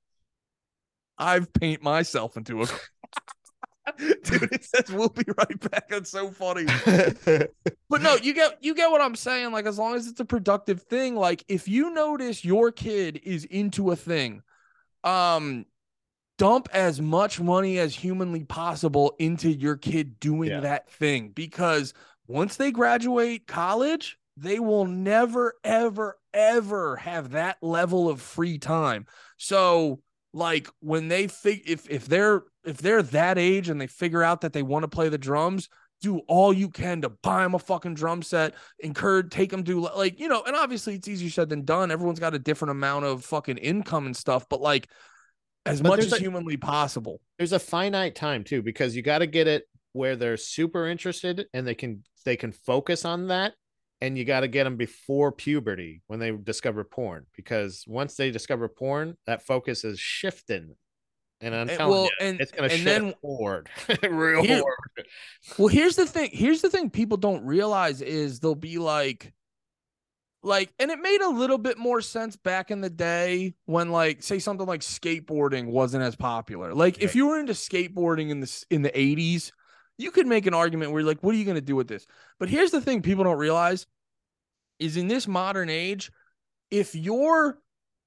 I've paint myself into a dude. It says we'll be right back. That's so funny. But no, you get what I'm saying. Like as long as it's a productive thing, like if you notice your kid is into a thing, um, dump as much money as humanly possible into your kid doing yeah, that thing because once they graduate college, they will never, ever, ever have that level of free time. So, like when they if they're that age and they figure out that they want to play the drums, do all you can to buy them a fucking drum set, take them to like, and obviously it's easier said than done. Everyone's got a different amount of fucking income and stuff, but like as but much as humanly possible. there's a finite time too because you got to get it where they're super interested and they can focus on that, and you got to get them before puberty when they discover porn because once they discover porn, that focus is shifting, and I'm telling you, Well, and it's gonna and shift then forward, real here, hard. well, here's the thing. Here's the thing people don't realize is they'll be like, and it made a little bit more sense back in the day when, like, say something like skateboarding wasn't as popular. Like, if Right. you were into skateboarding in the 80s, you could make an argument where you're like, what are you going to do with this? But here's the thing people don't realize is in this modern age, if you're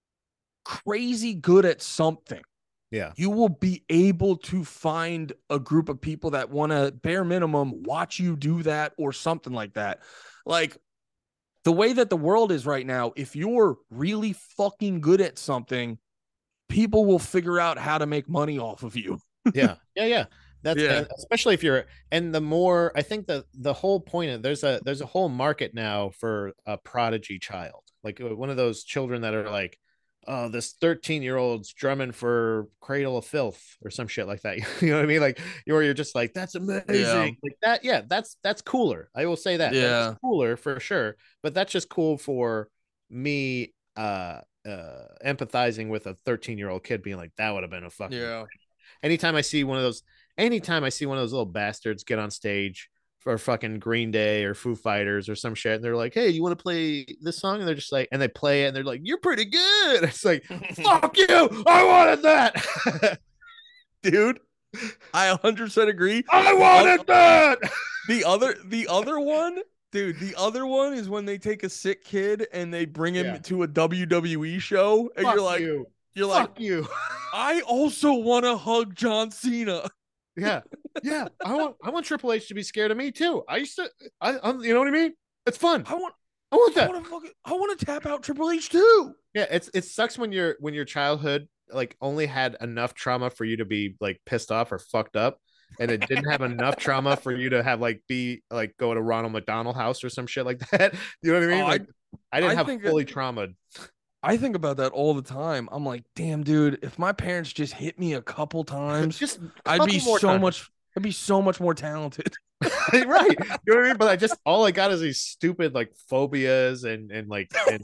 crazy good at something, Yeah. you will be able to find a group of people that want to bare minimum watch you do that or something like that. Like the way that the world is right now, if you're really fucking good at something, people will figure out how to make money off of you. Yeah. That's Yeah. and especially if you're and the more I think the whole point of there's a whole market now for a prodigy child, like one of those children that are like, oh, this 13-year-old's drumming for Cradle of Filth or some shit like that. You know what I mean? Like you're just like that's Yeah. amazing, like that. Yeah, that's cooler. I will say that is Yeah. cooler for sure. But that's just cool for me. Empathizing with a 13-year-old kid being like that would have been a fucking Yeah. anytime I see one of those, anytime I see one of those little bastards get on stage for fucking Green Day or Foo Fighters or some shit, and they're like, "Hey, you want to play this song?" And they're just like, and they play it, and they're like, "You're pretty good." It's like, "Fuck you! I wanted that, Dude, I 100% agree. I wanted that." The other one, dude, the other one is when they take a sick kid and they bring him Yeah, to a WWE show and fuck you, you're like, fuck you. I also want to hug John Cena. Yeah, yeah. I want Triple H to be scared of me too. I used to, you know what I mean? It's fun. I want I want I that. want to I want to tap out Triple H too. Yeah, it sucks when your childhood like only had enough trauma for you to be like pissed off or fucked up, and it didn't have enough trauma for you to have like be like go to Ronald McDonald House or some shit like that. You know what I mean? Oh, Like I didn't I have think fully trauma. I think about that all the time. I'm like, damn, dude, if my parents just hit me a couple times, Just a I'd be couple more so times. much I'd be so much more talented. Right. You know what I mean? But I just all I got is these stupid like phobias and like and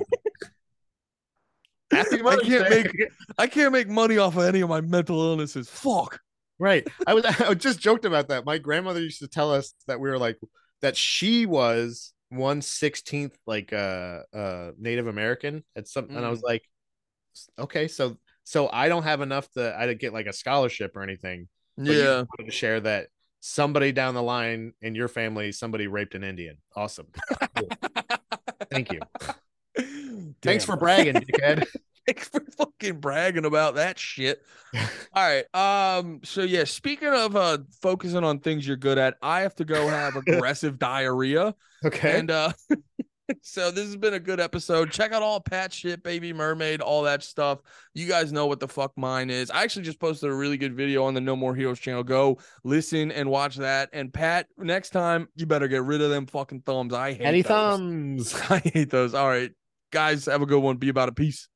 happy I Mother's can't Day. make I can't make money off of any of my mental illnesses. Fuck. Right. I just joked about that. My grandmother used to tell us that we were like that she was 1/16th like Native American at some and I was Mm, like, okay, so I don't have enough to I to get like a scholarship or anything, but you just yeah. wanted to share that somebody down the line in your family, somebody raped an Indian. Awesome. Cool. Thank you. Thanks Damn. for bragging, dickhead. Thanks for fucking bragging about that shit. All right. So yeah, speaking of focusing on things you're good at, I have to go have aggressive diarrhea. Okay. And so this has been a good episode. Check out all Pat shit, Baby Mermaid, all that stuff. You guys know what the fuck mine is. I actually just posted a really good video on the No More Heroes channel. Go listen and watch that. And Pat, next time you better get rid of them fucking thumbs. I hate Any those. thumbs? I hate those. All right. Guys, have a good one. Be about a peace.